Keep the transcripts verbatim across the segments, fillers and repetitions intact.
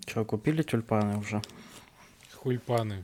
Че, купили тюльпаны уже? Хульпаны.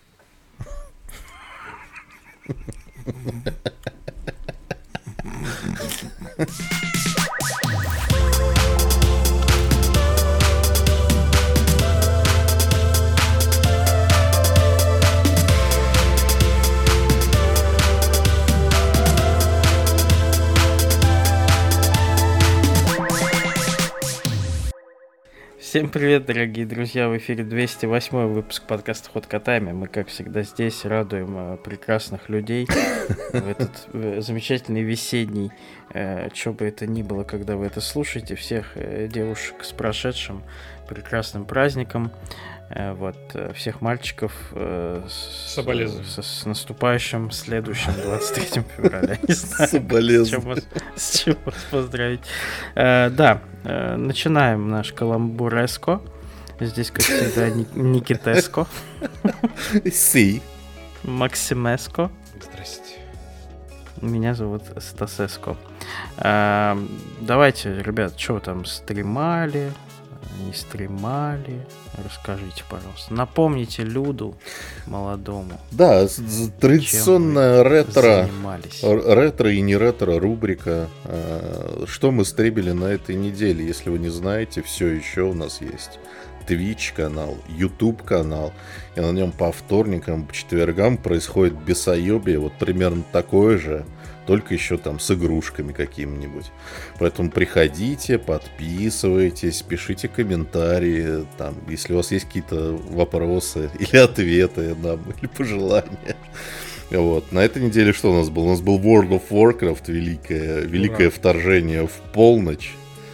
Всем привет, дорогие друзья! В эфире двести восьмой выпуск подкаста «Ход котами». Мы, как всегда, здесь радуем э, прекрасных людей в этот э, замечательный весенний, э, что бы это ни было, когда вы это слушаете. Всех э, девушек с прошедшим прекрасным праздником. Э, вот, э, всех мальчиков э, с, с, с наступающим следующим двадцать третьим февраля. Не знаю, с чем вас, с чем вас поздравить. Э, да, э, начинаем наш каламбуреско. Здесь, как всегда, Никитеско. Си. Максимеско. Здрасте. Меня зовут Стасеско. Э, давайте, ребят, что вы там стримали? Не стримали? Расскажите, пожалуйста. Напомните Люду молодому. Да, традиционная ретро, занимались. ретро и не ретро рубрика. Что мы стримили на этой неделе? Если вы не знаете, все еще у нас есть Twitch канал, YouTube канал, и на нем по вторникам, по четвергам происходит бесоебие, вот примерно такое же, только еще там с игрушками какими-нибудь. Поэтому приходите, подписывайтесь, пишите комментарии, там, если у вас есть какие-то вопросы или ответы нам, или пожелания. Вот. На этой неделе что у нас было? У нас был World of Warcraft, великое, великое вторжение в полночь.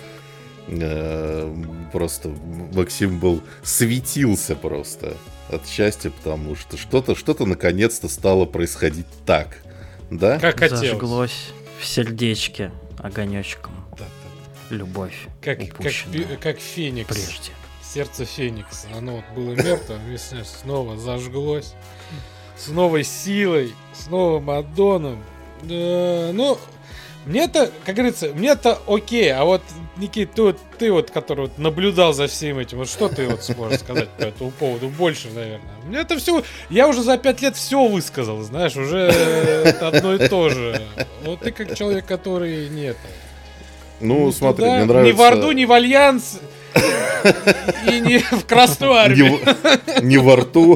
Просто Максим был светился просто от счастья, потому что что-то, что-то наконец-то стало происходить так. Да? Как хотелось. Зажглось в сердечке огонечком. Да, да. Любовь как, упущенная как, как феникс. Прежде. Сердце феникса. Оно вот было мертвым, весной снова зажглось. С новой силой, с новым аддоном. Да, ну, мне-то, как говорится, мне-то окей. А вот, Никит, ты, ты вот, который вот наблюдал за всем этим, вот что ты вот сможешь сказать по этому поводу? Больше, наверное. Мне это все... Я уже за пять лет все высказал, знаешь, уже это одно и то же. Вот ты как человек, который нет. Ну, ни смотри, туда, мне нравится... Ни в Орду, ни в Альянс, и не в Красную Армию. Не во рту.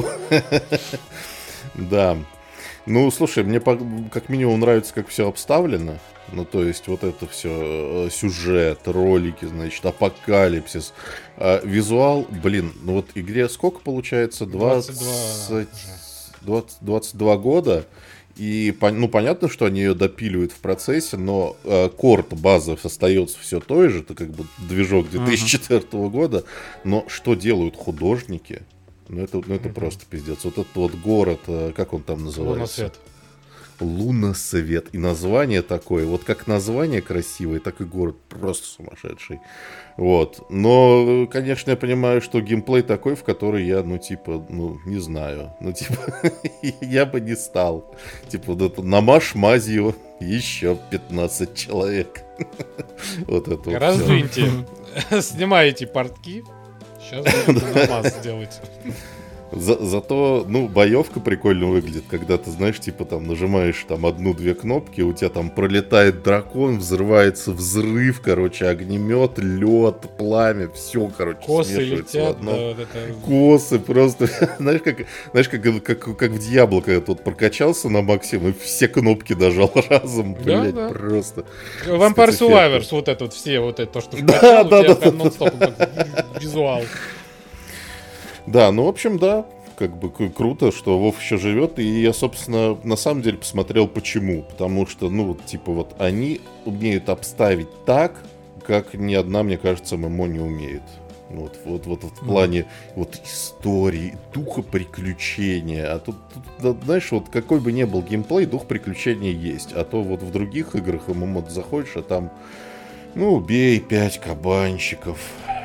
Да. Ну, слушай, мне как минимум нравится, как все обставлено. Ну, то есть, вот это все, сюжет, ролики, значит, апокалипсис. А, визуал, блин, ну вот игре сколько получается? двадцать, двадцать, двадцать два года. И, ну, понятно, что они ее допиливают в процессе, но э, корт базы остается все той же. Это как бы движок две тысячи четвёртого года. Но что делают художники? Ну, это, ну, это просто пиздец. Вот этот вот город, э, как он там называется? Лунасвет. Лунасвет. И название такое. Вот как название красивое, так и город просто сумасшедший. Вот. Но, конечно, я понимаю, что геймплей такой, в который я, ну, типа, ну, не знаю. Ну, типа, я бы не стал. Типа, вот это намажь мазью еще пятнадцать человек. Вот это вот. Раздвиньте. Снимаете портки. Сейчас будем намаз сделать. За, зато, ну, боевка прикольно выглядит, когда ты, знаешь, типа там нажимаешь там одну-две кнопки, у тебя там пролетает дракон, взрывается взрыв, короче, огнемет, лед, пламя, все, короче, косы смешивается летят, в одно. Да, вот это... Косы просто, знаешь, как, знаешь, как, как, как в Диабло, когда тут прокачался на максимум и все кнопки дожал разом, блядь, да, да. просто. Vampire Survivors, вот это вот все, вот это, то, что да, да, да, да, нон-стоп, визуал. Да, ну, в общем, да, как бы круто, что Вов еще живет, и я, собственно, на самом деле посмотрел почему, потому что, ну, вот, типа, вот они умеют обставить так, как ни одна, мне кажется, ММО не умеет. Вот, вот, вот, вот в плане вот истории, духа приключения. А тут, тут, знаешь, вот какой бы ни был геймплей, дух приключения есть. А то вот в других играх ММО ты заходишь, а там, ну, убей пять кабанчиков.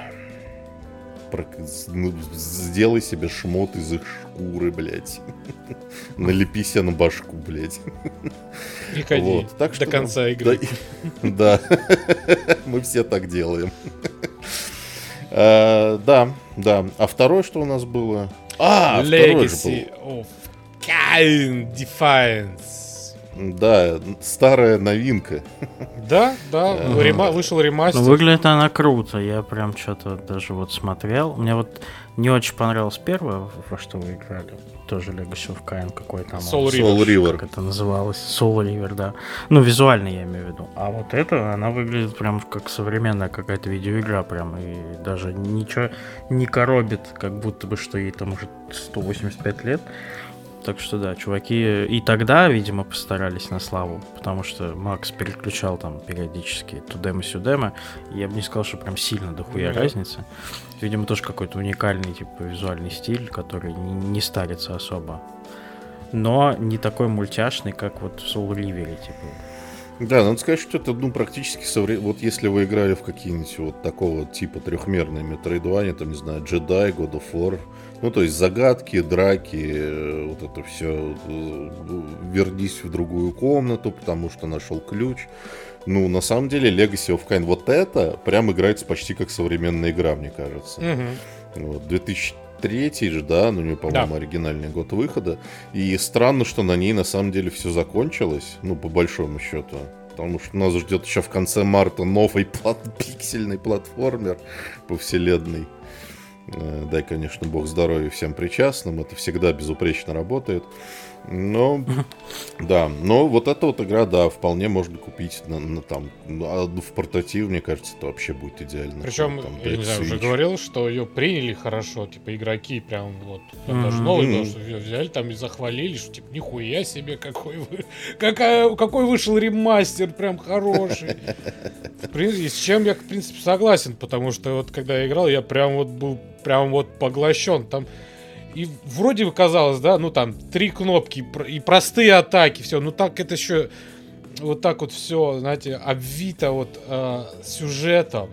Сделай себе шмот из их шкуры, блядь. Налепи себе на башку, блядь. И ходи вот. Так до что, конца игры. Да, да. Мы все так делаем. а, да, Да, а второе, что у нас было? А, второе же Legacy было. of Kain Defiance. Да, старая новинка. Да, да, рема- вышел ремастер. Ну, выглядит она круто. Я прям что-то даже вот смотрел. Мне вот не очень понравилось первое, во что вы играли. Тоже Legacy of Kain, какой там. Soul он, Soul River. Как это называлось? Soul River, да. Ну, визуально я имею в виду. А вот это, она выглядит прям как современная какая-то видеоигра прям. И даже ничего не коробит, как будто бы, что ей там уже сто восемьдесят пять лет. Так что да, чуваки и тогда, видимо, постарались на славу, потому что Макс переключал там периодически тудема-сюдема, и я бы не сказал, что прям сильно дохуя Mm-hmm. разница. Видимо, тоже какой-то уникальный типа визуальный стиль, который не, не старится особо. Но не такой мультяшный, как вот в Soul River, типа. Да, надо сказать, что это, ну, практически совре... Вот если вы играли в какие-нибудь вот такого типа трехмерные метроидвания, там, не знаю, Jedi, God of War, ну, то есть загадки, драки, вот это все, вернись в другую комнату, потому что нашел ключ. Ну, на самом деле, Legacy of Kain, вот это прям играется почти как современная игра, мне кажется. Мгм. Вот, две тысячи третий же, да, ну, у нее, по-моему, Да. оригинальный год выхода. И странно, что на ней на самом деле все закончилось, ну, по большому счету. Потому что нас ждет еще в конце марта новый плат- пиксельный платформер по вселенной. Э, Дай, конечно, бог здоровья всем причастным, это всегда безупречно работает. Но, да, но вот эта вот игра, да, вполне можно купить на, на там, а в портатив, мне кажется, это вообще будет идеально. Причем, Там, я не блядь, знаю, уже Switch. говорил, что ее приняли хорошо, типа, игроки прям вот, там Мгм. даже новый, Мгм. потому что её взяли там и захвалили, что типа, нихуя себе, какой, вы, какая, какой вышел ремастер, прям хороший. В принципе, и с чем я, в принципе, согласен, потому что вот когда я играл, я прям вот был, прям вот поглощен, там, и вроде бы казалось, да, ну там, три кнопки, пр- и простые атаки, все, ну так это еще, вот так вот все, знаете, обвито вот э, сюжетом,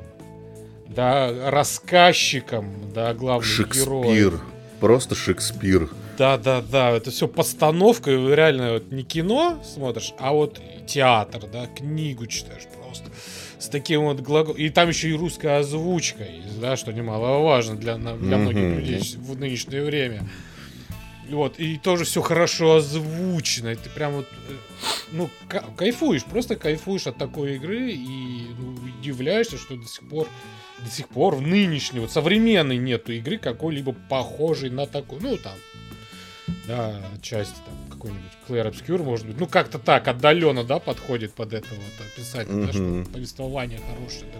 да, рассказчиком, да, главным Шекспир. героем. Просто Шекспир. Да, да, да, это все постановка, реально вот не кино смотришь, а вот театр, да, книгу читаешь просто с таким вот глаголом. И там еще и русская озвучка есть, да, что немаловажно для, на- для Мгм. многих людей в нынешнее время. Вот, и тоже все хорошо озвучено, и ты прям вот, э, ну, ка- кайфуешь, просто кайфуешь от такой игры и ну, удивляешься, что до сих пор, до сих пор в нынешней, вот современной нету игры какой-либо похожей на такую, ну, там, да, часть там какой-нибудь Clair Obscure, может быть, ну, как-то так, отдаленно, да, подходит под это вот описание, да, что Мгм. повествование хорошее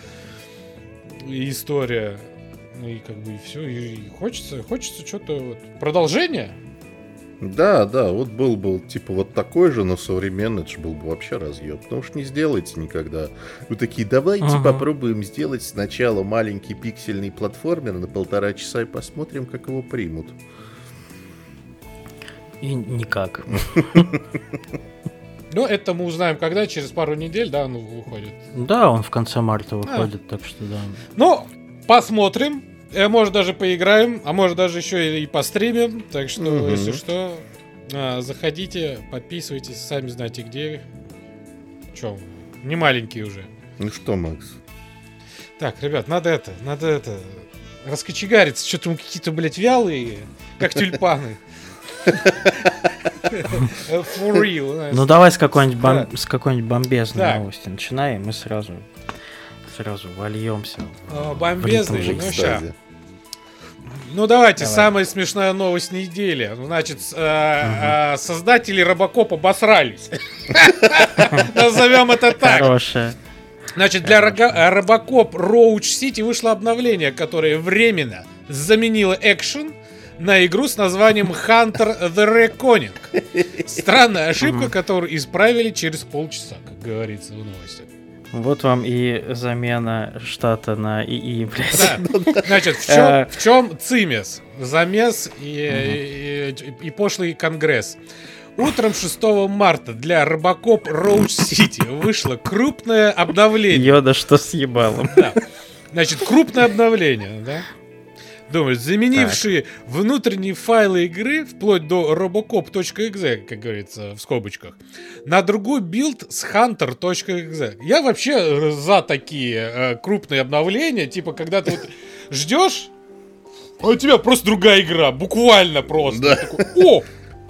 такое, и история. Ну и как бы и все. И хочется, хочется что-то вот. Продолжение? Да, да, вот был бы типа вот такой же, но современный, это ж был бы вообще разъеб. Потому что не сделаете никогда. Вы такие, давайте Ага. попробуем сделать сначала маленький пиксельный платформер на полтора часа и посмотрим, как его примут. И никак. Ну, это мы узнаем когда, через пару недель, да, ну, выходит. Да, он в конце марта выходит, так что да. Ну, посмотрим. Э, может, даже поиграем, а может, даже еще и, и постримим. Так что, Мгм. если что, а, заходите, подписывайтесь, сами знаете где. Че, не маленькие уже. Ну что, Макс? Так, ребят, надо это, надо это, раскочегариться. Что-то мы какие-то, блядь, вялые, как тюльпаны. For real. знаешь. Ну давай с какой-нибудь, бом- Да. с какой-нибудь бомбезной Так. новости начинаем, мы сразу, сразу вольемся. А, Бомбезный, ритм ну жизни. ща. Кстати. Ну давайте, Давай. самая смешная новость недели. Ну, значит, с- э, э, создатели Робокопа обосрались. Назовем это так. Хорошая. Значит, для Рога- э, Робокоп Роуч Сити вышло обновление, которое временно заменило экшен на игру с названием Hunter the Reckoning. Странная ошибка, которую исправили через полчаса, как говорится в новости. Вот вам и замена штата на ИИ, блядь. Да. Значит, в чем, в чем цимес? Замес и, и- и пошлый конгресс. Утром шестого марта для Робокоп Роуч Сити вышло крупное обновление. Йода, что с ебалом. Да. Значит, крупное обновление, да? Думаешь, заменившие внутренние файлы игры, вплоть до robocop.exe, как говорится, в скобочках, на другой билд с hunter.exe. Я вообще за такие э, крупные обновления, типа, когда ты вот ждешь а у тебя просто другая игра, буквально просто. Да. Такой, о!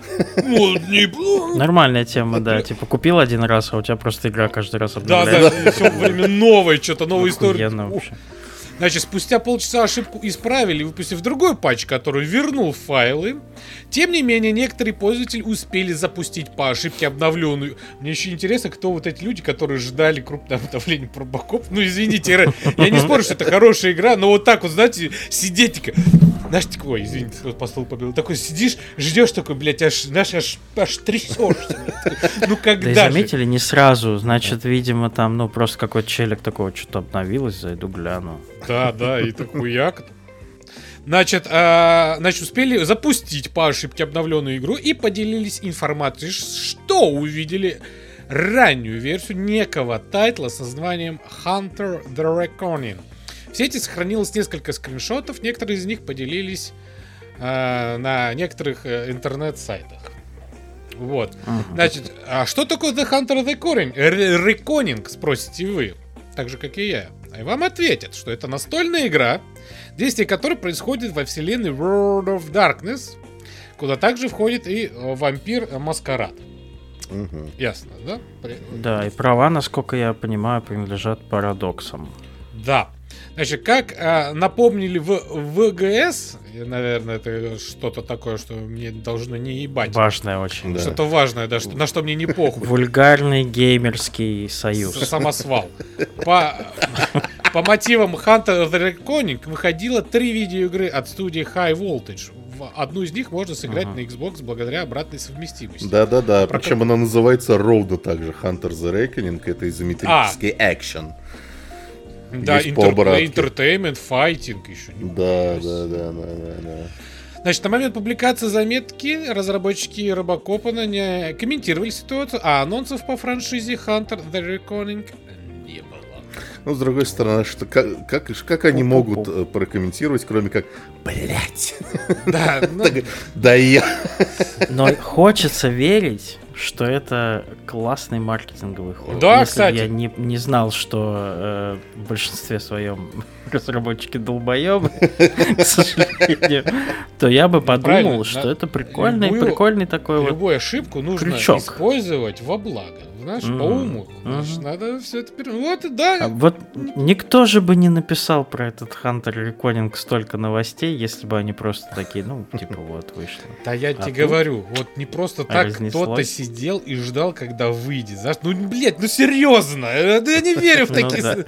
Модный. Нормальная тема, да. Типа купил один раз, а у тебя просто игра каждый раз Да, обновляется. да, все время новое, что-то новая история. Охуенно вообще. Значит, спустя полчаса ошибку исправили, выпустив другой патч, который вернул файлы. Тем не менее, некоторые пользователи успели запустить по ошибке обновленную. Мне еще интересно, кто вот эти люди, которые ждали крупное обновление про Робокоп. Ну, извините, я не спорю, что это хорошая игра, но вот так вот, знаете, сидеть такая... Знаешь, такой, извините, по столу побил. Такой сидишь, ждешь такой, блядь, аж, знаешь, аж, аж трясешься. Ну, когда Да и же? заметили не сразу. Значит, видимо, там, ну, просто какой-то челик такого что-то обновилось, зайду гляну. Да, да, и такой як. Значит, а, значит, успели запустить по ошибке обновленную игру и поделились информацией, что увидели раннюю версию некого тайтла с названием Hunter the Reckoning. В сети сохранилось несколько скриншотов, некоторые из них поделились э, на некоторых э, интернет-сайтах. Вот. Мгм. Значит, а что такое The Hunter the Reckoning? Р- Reckoning, спросите вы, так же, как и я. И вам ответят, что это настольная игра, действие которой происходит во вселенной World of Darkness, куда также входит и э, вампир Маскарад. Мгм. Ясно, да? При- Да, и права, насколько я понимаю, принадлежат парадоксам. Да. Значит, как а, напомнили в ВГС, наверное, это что-то такое, что мне должно не ебать. Важное очень. Да. Что-то важное, да, что, на что мне не похуй. Вульгарный геймерский союз. С- Самосвал. По, по мотивам Hunter the Reckoning выходило три видеоигры от студии High Voltage. В одну из них можно сыграть Ага. на Xbox благодаря обратной совместимости. Да-да-да, Про причем как- она называется ровно так же. Hunter the Reckoning, это изометрический экшен. Да, есть интер- по-братски. entertainment, файтинг еще. Да, да, да, да, да, да. Значит, на момент публикации заметки разработчики Робокопа не комментировали ситуацию, а анонсов по франшизе Hunter the Reckoning не было. Ну, с другой стороны, что, как, как, как они Пу-пу-пу. могут э, прокомментировать, кроме как блять. Да, ну, Да я. Но хочется верить, что это классный маркетинговый ход. Да, Если кстати. бы я не, не знал, что э, в большинстве своем разработчики долбоебы, к сожалению, то я бы правильно, подумал, что да. это прикольный, Любую- прикольный такой вот. любую ошибку нужно крючок. использовать во благо. Знаешь, Мгм. по уму. Значит, Мгм. надо все это... пере- Вот, да. А вот никто же бы не написал про этот Hunter Reckoning столько новостей, если бы они просто такие, ну, типа, вот, вышло. Да я А тебе тут говорю, вот не просто так разнеслось. кто-то сидел и ждал, когда выйдет. Знаешь, ну, блядь, ну серьезно, э, да я не верю в Ну такие... да.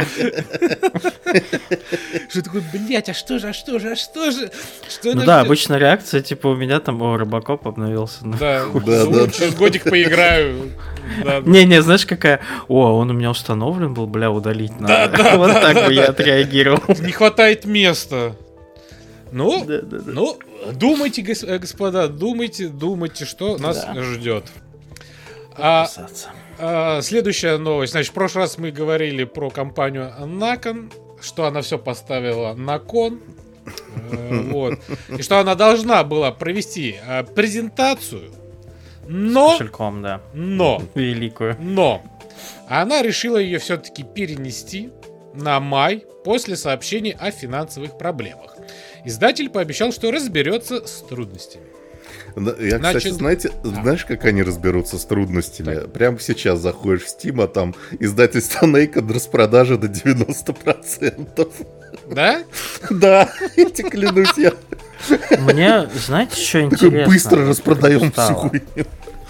Что такое, блядь, а что же, а что же, а что же? Что Ну нам да, ждёт? обычно реакция, типа, у меня там, о, Робокоп обновился. Ну, Да, Да, ну, да. через годик поиграю. Да, Не-не, знаешь, какая... О, он у меня установлен был, бля, удалить надо. да, Вот да, так да, бы я да. отреагировал. не хватает места. Ну, Да-да-да. ну, думайте, гос- э, господа, думайте, думайте, что нас Да. ждет. А, Писаться. а, следующая новость. Значит, в прошлый раз мы говорили про компанию Након, что она все поставила на кон. Э, Вот. И что она должна была провести э, презентацию, но, Кошельком, да. но, Великую. но, она решила ее все-таки перенести на май после сообщений о финансовых проблемах. Издатель пообещал, что разберется с трудностями. Да, Я, кстати, Значит, знаете, знаешь, как они разберутся с трудностями? Прямо сейчас заходишь в Steam, а там издательство Naked распродажа до девяносто процентов. Да? Да, я тебе клянусь, я Мне, знаете, что такой интересно? быстро распродаем всю стало? хуйню.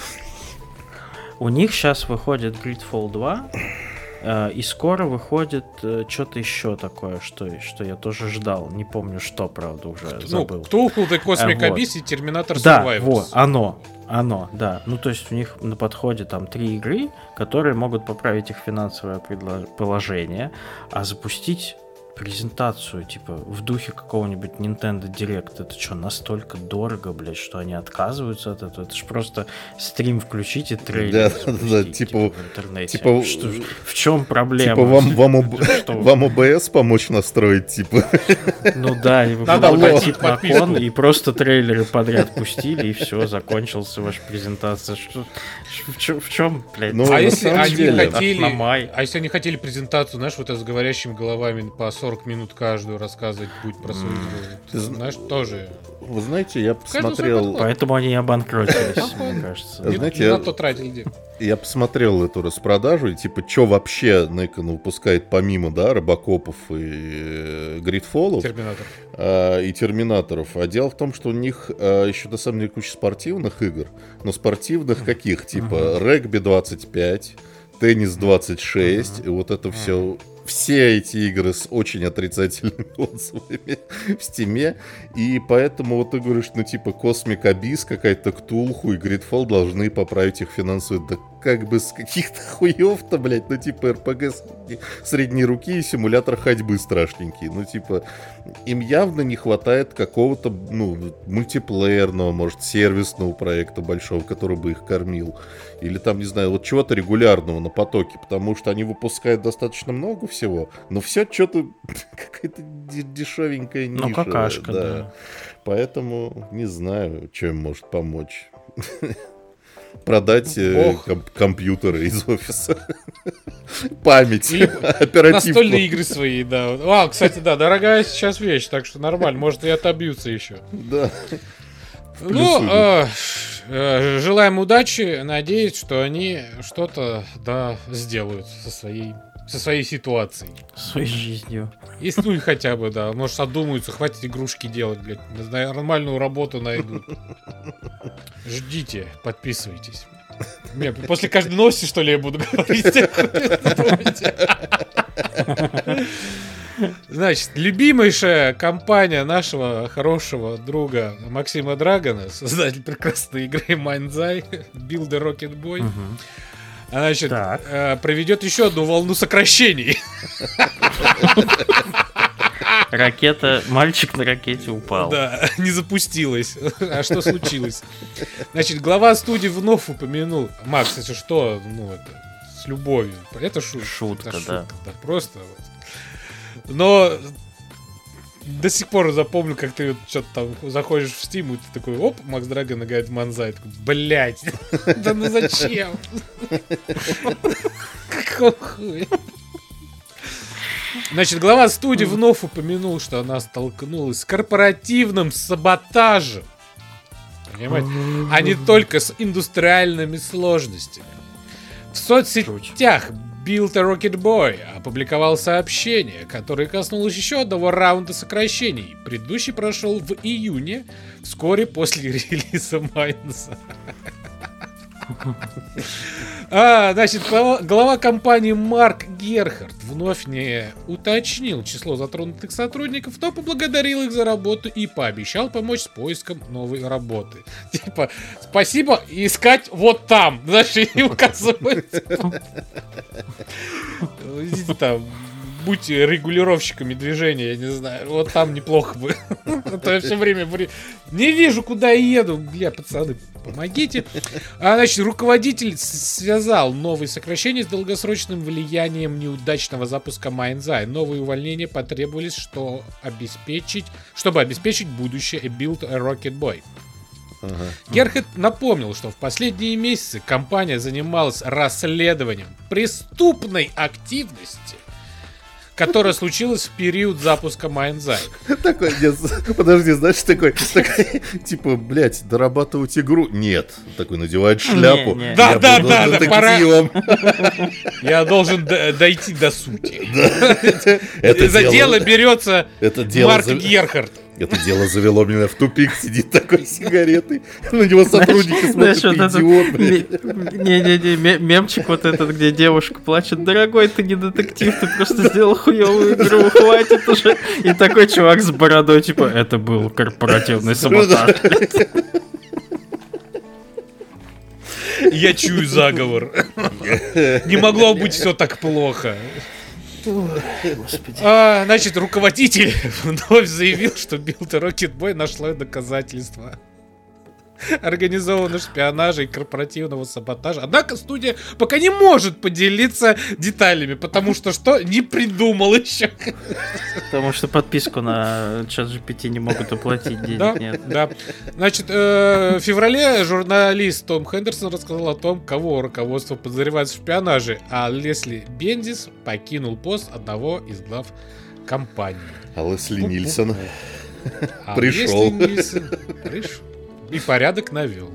У них сейчас выходит Gridfall два, э, и скоро выходит э, что-то еще такое, что, что я тоже ждал. Не помню, что, правда, уже Ну, забыл. Ктулху, The Cosmic А, вот. Abyss и Терминатор Да, Survivors. вот, оно, оно, да. Ну, то есть у них на подходе там три игры, которые могут поправить их финансовое предло- положение, а запустить презентацию, типа, в духе какого-нибудь Nintendo Direct, это что, настолько дорого, блядь, что они отказываются от этого? Это ж просто стрим включить и трейлер Да, да, запустить, да, типа, типа- в интернете. типа- Что ж- в чем проблема? Типа вам, вам, об- Что? вам ОБС помочь настроить, типа. Ну да, и вы Надо оплатить оплатить на подписку. кон, и просто трейлеры подряд пустили, и все, закончился ваша презентация. Что, в, чё- в чем, блядь? Ну, А на если самом они деле, хотели, на май. а если они хотели презентацию, знаешь, вот это с говорящими головами по сорок минут каждую рассказывать будет про свою игру. Ты знаешь, тоже... Вы знаете, я посмотрел... Поэтому они обанкротились, мне кажется. Не, Знаете, не я- на то тратили деньги. Я посмотрел эту распродажу, и типа, что вообще Некон выпускает помимо, да, Робокопов и э, Гридфоллов Терминатор. а, и Терминаторов. А дело в том, что у них а, еще на самом деле куча спортивных игр. Но спортивных каких? Типа Регби двадцать пять, Теннис двадцать шесть, и вот это все... Все эти игры с очень отрицательными отзывами в Стиме. И поэтому вот ты говоришь, ну типа Cosmic Abyss, какая-то Ктулху и Gridfall должны поправить их финансово. Да как бы с каких-то хуев-то, блядь, ну типа эр пи джи средней, средней руки и симулятор ходьбы страшненький. Ну типа им явно не хватает какого-то, ну, мультиплеерного, может, сервисного проекта большого, который бы их кормил. Или там, не знаю, вот чего-то регулярного на потоке, потому что они выпускают достаточно много всего, но все что-то какая-то дешевенькая ниша. Ну, какашка, да. Поэтому не знаю, что им может помочь. Продать э, Бог. ком- компьютеры из офиса. Память, Или оперативку. Настольные игры свои, да. А, кстати, да, дорогая сейчас вещь, так что нормально, может и отобьются еще. Да. Ну, э, э, желаем удачи, надеюсь, что они что-то, да, сделают со своей, со своей ситуацией. Своей жизнью. Если, ну, хотя бы, да, может, одумаются, хватит игрушки делать, блядь, не знаю, нормальную работу найдут. Ждите, подписывайтесь. Не, после каждой новости, что ли, я буду говорить? Значит, любимейшая компания нашего хорошего друга Максима Драгона, создатель прекрасной игры Майнзай, Build a Rocket Boy, Мгм. значит, Так. э, проведет еще одну волну сокращений. Ракета, мальчик на ракете упал. Да, не запустилась. А что случилось? Значит, глава студии вновь упомянул. Макс, это что? Ну, это с любовью. Это шу- Шутка, это да. да. Просто вот. Но до сих пор запомню, как ты вот что-то там заходишь в Steam, и ты такой, оп, Макс Драгон играет в Манзай. Такой, блять, да ну зачем? Какого хуя? Значит, глава студии вновь упомянул, что она столкнулась с корпоративным саботажем. Понимаете? А не только с индустриальными сложностями. В соцсетях Build a Rocket Boy опубликовал сообщение, которое коснулось еще одного раунда сокращений. Предыдущий прошел в июне, вскоре после релиза Майнса. А, значит, глава, глава компании Марк Герхард вновь не уточнил число затронутых сотрудников, но поблагодарил их за работу и пообещал помочь с поиском новой работы. Типа, спасибо, искать вот там. Знаешь, и указывать. Идите там, будьте регулировщиками движения, я не знаю. Вот там неплохо бы. А то я все время не вижу, куда я еду. Бля, пацаны, помогите. А, значит, руководитель связал новые сокращения с долгосрочным влиянием неудачного запуска Майнзай. Новые увольнения потребовались, что обеспечить, чтобы обеспечить будущее Build a Rocket Boy. Ага. Герхард напомнил, что в последние месяцы компания занималась расследованием преступной активности, которая случилась в период запуска Майнзай. Такой, нет, подожди, знаешь, такой, такой, типа, блядь, дорабатывать игру? Нет. Такой надевает шляпу. Не, не. Да, Я да, буду да, да, детективом. Я должен д- дойти до сути. Это За дело берется это дело Марк за- Герхард. Это дело завело меня в тупик, сидит такой с сигаретой. На него сотрудники Знаешь, смотрят, вот ты этот идиот, блядь. ме- Не-не-не, ме- мемчик вот этот, где девушка плачет. Дорогой, ты не детектив, ты просто сделал хуевую игру, хватит уже. И такой чувак с бородой, типа, это был корпоративный саботаж. Я чую заговор. Не могло быть все так плохо. Господи. А, значит, руководитель вновь заявил, что Build a Rocket Boy нашла доказательства организованного шпионажа и корпоративного саботажа. Однако студия пока не может поделиться деталями, потому что что? Не придумал еще. Потому что подписку на чат джи пи ти не могут оплатить, денег Да, нет. да. Значит, э, в феврале журналист Том Хендерсон рассказал о том, кого руководство подозревает в шпионаже, а Лесли Бендис покинул пост одного из глав компании. А Лесли Нильсон А пришел. Лесли Нильсон пришел. И порядок навел.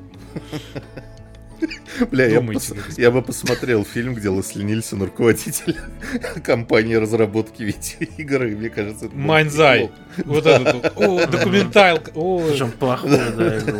Бля, я, Думайте, пос- говорит. я бы посмотрел фильм, где Лесли Нильсон руководитель компании разработки видеоигр, и мне кажется, это было Майнзай. прикол. Вот этот. О, документалка. О, Причем плохую, да, игру.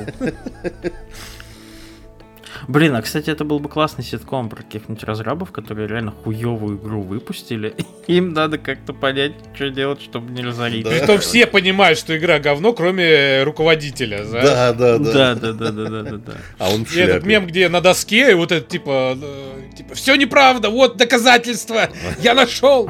Блин, а кстати, это был бы классный ситком про каких-нибудь разрабов, которые реально хуевую игру выпустили. Им надо как-то понять, что делать, чтобы не разорить. Да. Притом все понимают, что игра говно, кроме руководителя. знаешь? Да, да, да. Да, да, да, да, да, да, да. А он в И этот шляпе. мем, где на доске, и вот это типа, э, типа, все неправда, вот доказательства, я нашел.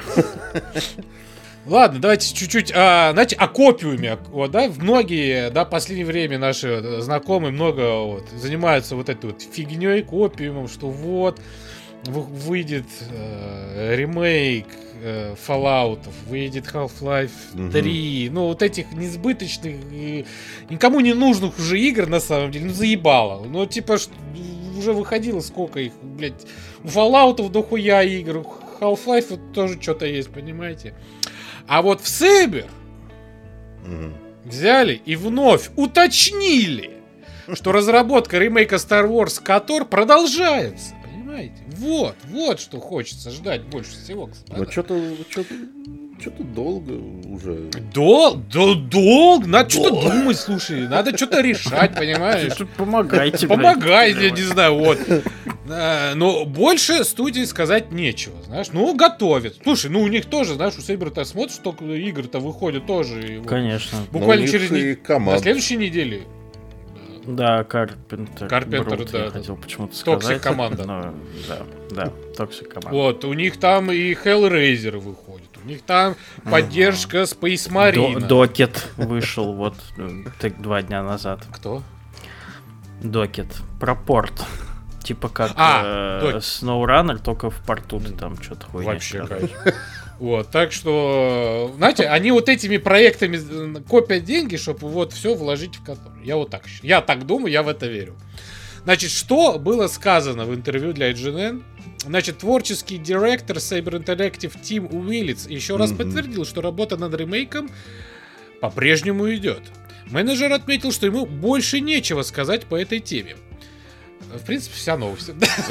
Ладно, давайте чуть-чуть, а, знаете, о копиуме. Вот, да, многие, да, в последнее время наши знакомые много вот, занимаются вот этой вот фигней, копиумом, что вот вы- выйдет э, ремейк э, Fallout, выйдет Half-Life Мгм. три, ну вот этих несбыточных и никому не нужных уже игр на самом деле, ну заебало. Ну типа ш- уже выходило сколько их, блядь, у Fallout дохуя игр, у Half-Life вот тоже что-то есть, понимаете? А вот в Saber Мгм. взяли и вновь уточнили, что разработка ремейка Star Wars KOTOR продолжается. Понимаете? Вот, вот что хочется ждать больше всего, господа. Ну что-то, что-то, что-то долго уже. Дол, дол, долго, надо что-то Долго. думать, слушай, надо что-то решать, понимаешь? Что-то помогайте, блядь. Помогай, я не знаю, вот. А, Но больше студии сказать нечего, знаешь. Ну, готовят. Слушай, ну у них тоже, знаешь, у Saber-то смотришь, столько игр-то выходит тоже. и вот Конечно. Буквально Но у них через и не- на команда. следующей неделе. Да, Карпентер. Карпентер, Брут, да, я да. хотел почему-то Токсик сказать. команда. Но, да, да, Токсик команда. Вот, у них там и Hellraiser выходит. У них там поддержка Space Marine. До- Докет вышел вот э, так два дня назад. Кто? Докет. Про порт. Типа как А, э, Докет. SnowRunner, только в порту ты там что-то хуйня. Вообще, сказал. конечно. Вот, так что, знаете, они вот этими проектами э, копят деньги, чтобы вот все вложить в который. Я вот так считаю. Я так думаю, я в это верю. Значит, что было сказано в интервью для ай джи эн? Значит, творческий директор Saber Interactive Тим Уиллиц еще раз Мгм. подтвердил, что работа над ремейком по-прежнему идет. Менеджер отметил, что ему больше нечего сказать по этой теме. В принципе, вся новость.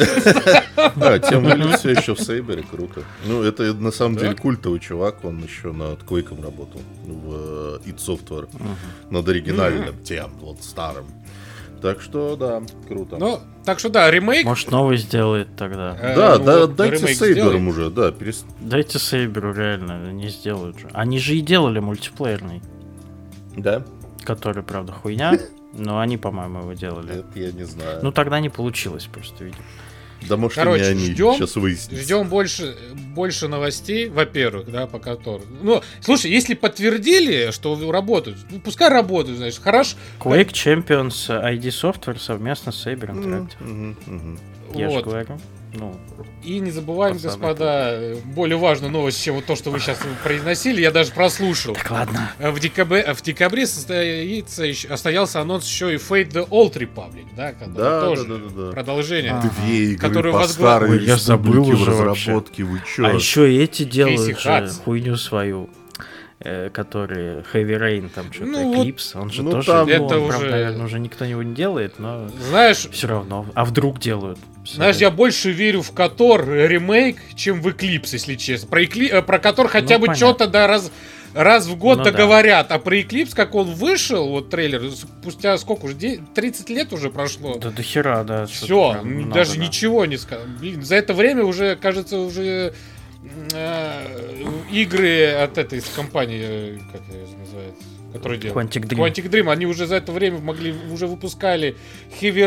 Да, тем более все еще в Сейбере, круто. Ну, это на самом Да. деле культовый чувак, он еще над Quake'ом работал, в id Software, Мгм. над оригинальным тем, вот старым. Так что, да, круто. Ну, так что да, ремейк. Может, новый сделает тогда. э, да, ну да, вот дайте ремейк Сейберам сделай. уже, да, перес... Дайте Сейберу, реально, не сделают же. Они же и делали мультиплеерный, Да? который, правда, хуйня, но они, по-моему, его делали. Это я не знаю. Ну, тогда не получилось просто, видимо. да, может, короче, и не они, ждем, сейчас выяснится. Ждем больше, больше новостей, во-первых, да, по которым. Ну, слушай, если подтвердили, что работают, ну, пускай работают, значит, хорошо. Quake Champions ай ди Software совместно с Saber Мгм, Interactive. мгм, мгм. Я же Вот. говорю. Ну, И не забываем, Пацаны. господа, более важную новость, чем вот то, что вы сейчас произносили, я даже прослушал. так ладно. В декабре, в декабре состоится, еще- состоялся анонс еще и Fate the Old Republic, да, который Да, да, тоже да, да, да. продолжение. А. Две игры Который по возгла- старой Ой, я забыл республике уже в вообще. разработке, вы чё? А еще и эти делают Кейси же Хадс. хуйню свою, э, которые Heavy Rain, там что-то, Ну вот, Eclipse, он же ну тоже, там- ну, Это он, правда, уже- наверное, уже никто его не делает, но Знаешь, все равно. А вдруг делают? знаешь, я больше верю в Котор ремейк, чем в Eclipse, если честно. Про, Экли... э, про Котор хотя Ну, бы понятно. что-то да, раз... раз в год Ну да. договорят. А про Eclipse, как он вышел, вот трейлер, спустя сколько уже, де- тридцать лет уже прошло. Да до хера, да. Все, что-то прям много, даже да. ничего не сказал. Блин, за это время уже, кажется, уже э, игры от этой с компании, э, как ее называется, которая делает. Quantic Dream. Quantic Dream, они уже за это время могли, уже выпускали Heavy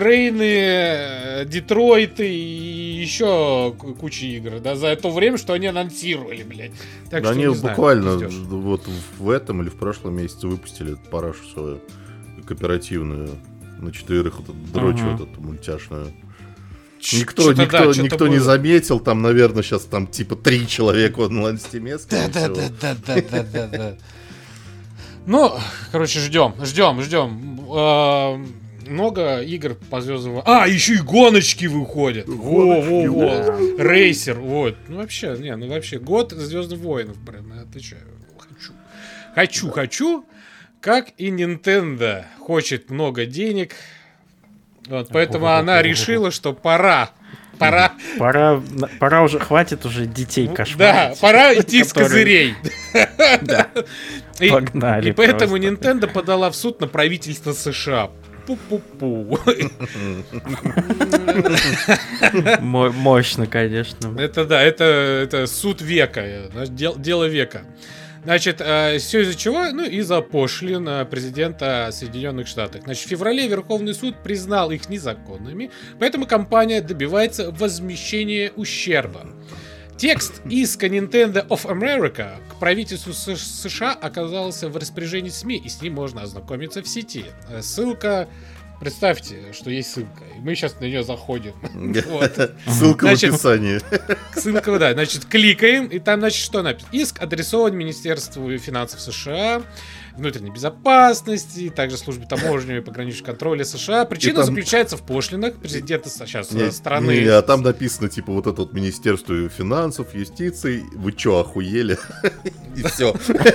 Rain, Детройты и еще к- куча игр, да, за это время, что они анонсировали, блядь. Так Да что они не знаю, буквально пиздёж. вот в этом или в прошлом месяце выпустили эту парашу свою кооперативную на четверых, вот эту дрочь, Ага. вот эту мультяшную. Ч- Никто, чё-то никто, да, чё-то никто не было. заметил, там, наверное, сейчас там типа три человека в онлайн-стиме. скорее Да, да, всего. да, да, да, да, да. Ну, короче, ждем, ждем, ждем. А, Много игр по звездам. А, еще и гоночки выходят. Во, во, во. Рейсер, вот. Ну вообще, не, ну вообще, год Звездных воинов, блин, я отвечаю. Хочу, хочу, как и Nintendo хочет много денег. Вот, поэтому она решила, что пора. Пора. Пора, пора уже, хватит уже детей кошмарить. Да, пора идти с козырей. Да. Погнали. И поэтому Nintendo подала в суд на правительство США. Пу-пу-пу. Мощно, конечно. Это да, это, это суд века, дело века. Значит, все из-за чего? Ну, из-за пошлин президента Соединенных Штатов. Значит, в феврале Верховный суд признал их незаконными, поэтому компания добивается возмещения ущерба. Текст иска Nintendo of America к правительству США оказался в распоряжении СМИ, и с ним можно ознакомиться в сети. Ссылка... Представьте, что есть ссылка, и мы сейчас на нее заходим. Ссылка в описании. Ссылка, да. Значит, кликаем, и там, значит, что написано? Иск адресован Министерству финансов США, внутренней безопасности, также службе таможенного и пограничного контроля США. Причина там... заключается в пошлинах президента сейчас не, страны. Не, а там написано, типа, вот это вот Министерство финансов, юстиции. Вы чё, охуели? И все.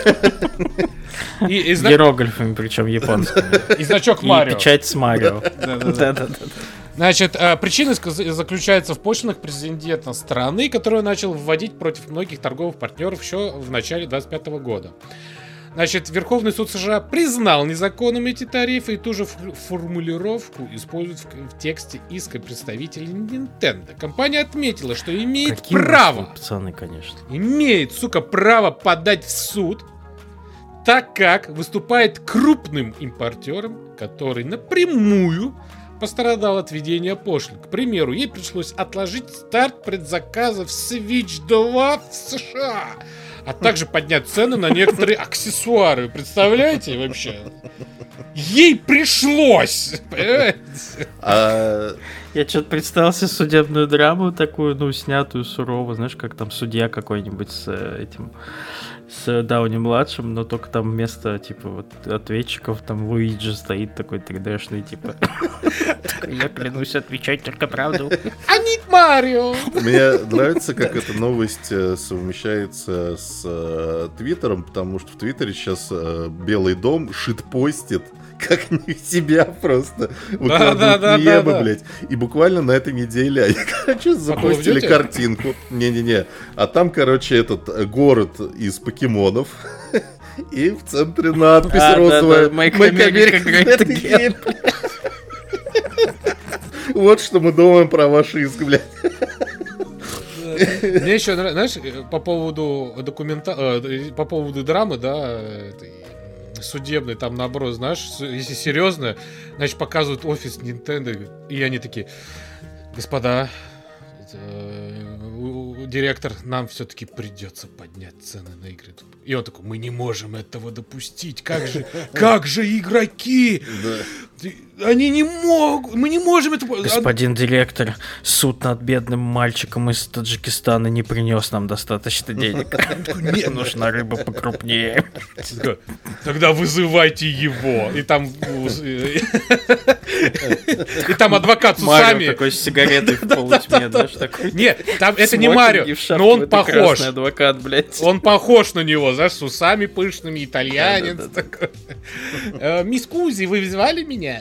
Иероглифами, причем японскими. И значок Марио. И печать с Марио. Да-да-да. Значит, причина заключается в пошлинах президента страны, которую начал вводить против многих торговых партнеров еще в начале двадцать пятого года. Значит, Верховный суд США признал незаконными эти тарифы, и ту же формулировку используют в, в тексте иска представителей Nintendo. Компания отметила, что имеет Какие право, пацаны, конечно. имеет, сука, право подать в суд, так как выступает крупным импортером, который напрямую пострадал от введения пошлин. К примеру, ей пришлось отложить старт предзаказов Switch два в США, а также поднять цены на некоторые аксессуары. Представляете вообще? Ей пришлось! А... Я что-то представил себе судебную драму такую, ну, снятую сурово, знаешь, как там судья какой-нибудь с этим, с Дауни-младшим, но только там вместо, типа, вот, ответчиков там Луиджи стоит такой три дэ-шный, типа, я клянусь отвечать только правду. А не Марио! Мне нравится, как эта новость совмещается с Твиттером, потому что в Твиттере сейчас Белый дом шитпостит как не в себя просто. Да, да, да, небо, да, блядь. И буквально на этой неделе они, короче, запостили картинку. Не-не-не. А там, короче, этот город из покемонов. И в центре надпись а, розовая. Make America Great Again. Вот что мы думаем про ваш иск, блядь. Мне еще нравится, знаешь, по поводу документа... по поводу драмы, да, судебный, там наоборот, знаешь, если серьезно, значит, показывают офис Nintendo, и они такие: господа, директор, нам все-таки придется поднять цены на игры. И он такой: мы не можем этого допустить. Как же, как же игроки? Они не могут, мы не можем это... Господин директор, суд над бедным мальчиком из Таджикистана не принес нам достаточно денег. Мне нужна рыба покрупнее. Тогда вызывайте его. И там... И там адвокат с усами. Марио такой с сигаретой в полутьме, знаешь, такой. Нет, там это не Марио, но он похож. Адвокат, блядь. Он похож на него, знаешь, с усами пышными, итальянец такой. Мисс Кузи, вы вызывали меня?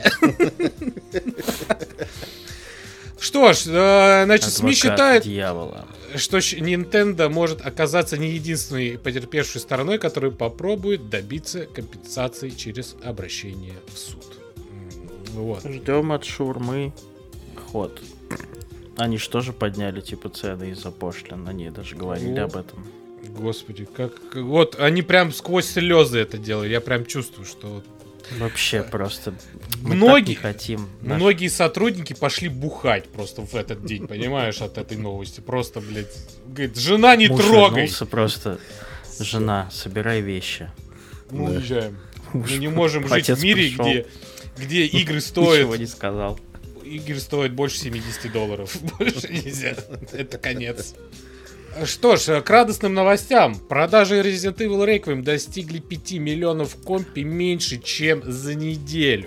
Что ж, значит, СМИ считают, что Nintendo может оказаться не единственной потерпевшей стороной, которая попробует добиться компенсации через обращение в суд. Вот. Ждем от шаурмы ход. Они же тоже подняли типа цены из-за пошлин, они даже говорили О, об этом. Господи, как... Вот, они прям сквозь слезы это делают, я прям чувствую, что... Вообще просто мы многие, так не хотим. Многие наш... сотрудники пошли бухать просто в этот день, понимаешь, от этой новости. Просто, блядь, говорит, жена не Муж трогай. Просто, жена, собирай вещи. Мы да. уезжаем. Муж, Мы не можем жить в мире, где, где игры стоят... Ничего не сказал. Игры стоят больше семьдесят долларов. Больше нельзя. Это конец. Что ж, к радостным новостям. Продажи Resident Evil Requiem достигли пяти миллионов компи меньше, чем за неделю.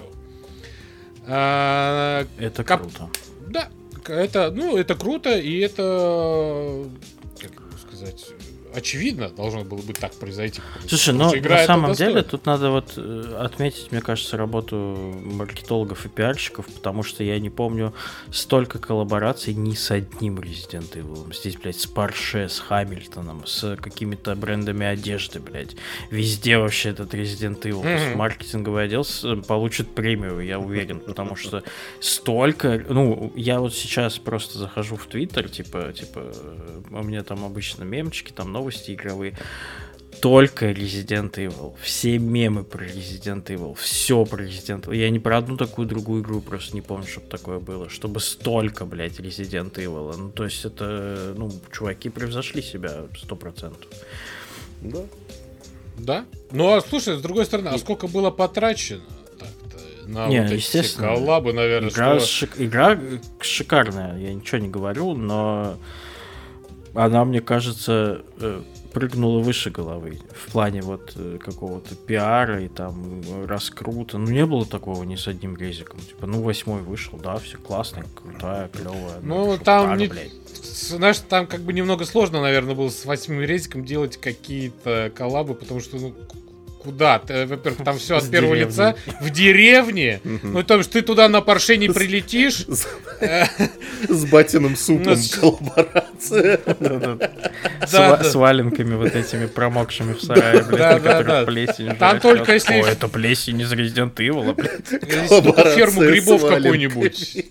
А, это кап... круто. Да, это, ну, это круто, и это, как сказать, очевидно должно было бы так произойти. Слушай, но на самом деле тут надо вот э, отметить, мне кажется, работу маркетологов и пиарщиков, потому что я не помню столько коллабораций ни с одним Resident Evil. Здесь, блядь, с Porsche, с Хамильтоном, с какими-то брендами одежды, блядь. Везде вообще этот Resident Evil. Mm-hmm. То есть маркетинговый отдел получит премию, я уверен, потому что столько... Ну, я вот сейчас просто захожу в Твиттер, типа, типа, у меня там обычно мемчики, там новости игровые. Только Resident Evil. Все мемы про Resident Evil. Все про Resident Evil. Я ни про одну такую другую игру просто не помню, чтобы такое было. Чтобы столько, блядь, Resident Evil. Ну, то есть это, ну, чуваки превзошли себя сто процентов. Да. Да? Ну, а слушай, с другой стороны, а сколько было потрачено так-то на не, вот эти естественно, коллабы, наверное, игра, что... шик... игра шикарная, я ничего не говорю, но она, мне кажется, прыгнула выше головы в плане вот какого-то пиара и там раскрута. Ну, не было такого ни с одним резиком. Типа, ну, восьмой вышел, да, все классно, крутая, клевая. Ну, там, не... знаешь, там как бы немного сложно, наверное, было с восьмым резиком делать какие-то коллабы, потому что, ну, куда? Во-первых, там все от первого лица в деревне. Ну, то есть ты туда на Порше не прилетишь. С батиным супом коллаборация. С валенками вот этими промокшими в сарае, блядь, на которых плесень. Там только если... О, это плесень из Resident Evil, блядь. Если только ферму грибов какую-нибудь.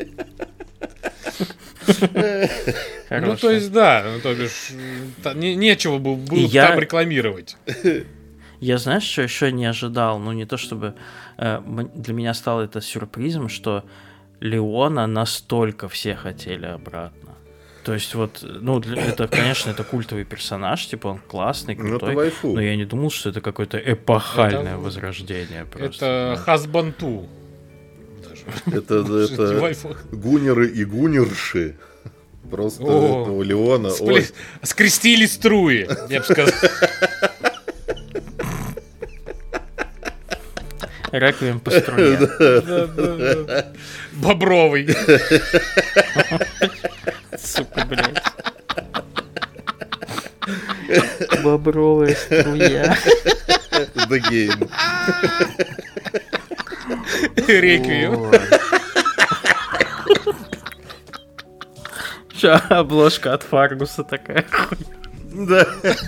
Ну, то есть, да, то бишь, нечего было там рекламировать. Я, знаешь, что еще не ожидал? Ну, не то чтобы... Э, для меня стало это сюрпризом, что Леона настолько все хотели обратно. То есть вот, ну, для, это, конечно, это культовый персонаж, типа он классный, крутой, ну, но я не думал, что это какое-то эпохальное это, возрождение. Просто, это да. Хазбанту. Это, это гунеры и гунерши. Просто О, у Леона... Спле... Скрестили струи, я бы сказал. Реквием по струне. Бобровый. Сука, блядь. Бобровая струя. The game. Реквием. Что, обложка от Фаргуса такая. Да.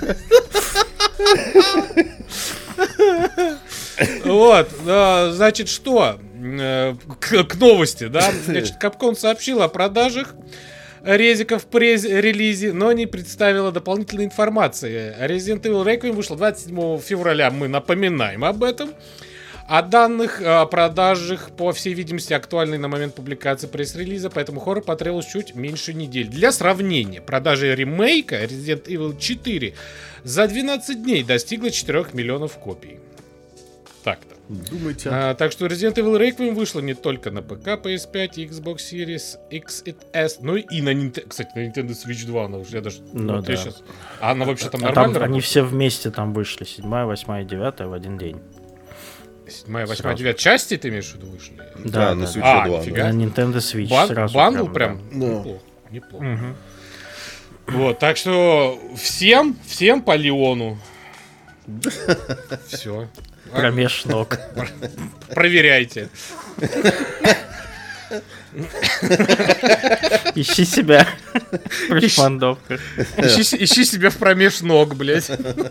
Вот, значит, что? К, к новости, да? Значит, Capcom сообщил о продажах резиков в пресс-релизе, но не представила дополнительной информации. Resident Evil Requiem вышла двадцать седьмого февраля, мы напоминаем об этом. О данных о продажах, по всей видимости, актуальны на момент публикации пресс-релиза, поэтому хоррор потребовалось чуть меньше недели. Для сравнения, продажи ремейка Resident Evil четыре за двенадцать дней достигла четырёх миллионов копий. Так-то. Думайте. А, так что Resident Evil Requiem вышла не только на ПК, пи эс пять, Xbox Series X и S, но и на Nintendo, кстати, на Nintendo Switch два она уже, я даже ну, вот да. я сейчас. А она вообще там а нормально? Там, они все вместе там вышли, седьмая, восьмая, девятая в один день. седьмая, восьмая, девятая части, ты имеешь в виду, вышли? Да, да на Switch а, два. Нифига. На Nintendo Switch Бан- сразу. Бандл прям, прям? Да. Неплохо. Неплохо. Угу. Вот, так что всем, всем по Леону. Все. Промеж ног. Проверяйте. Ищи себя в шпандовках. Ищи, ищи себя в промеж ног, блядь.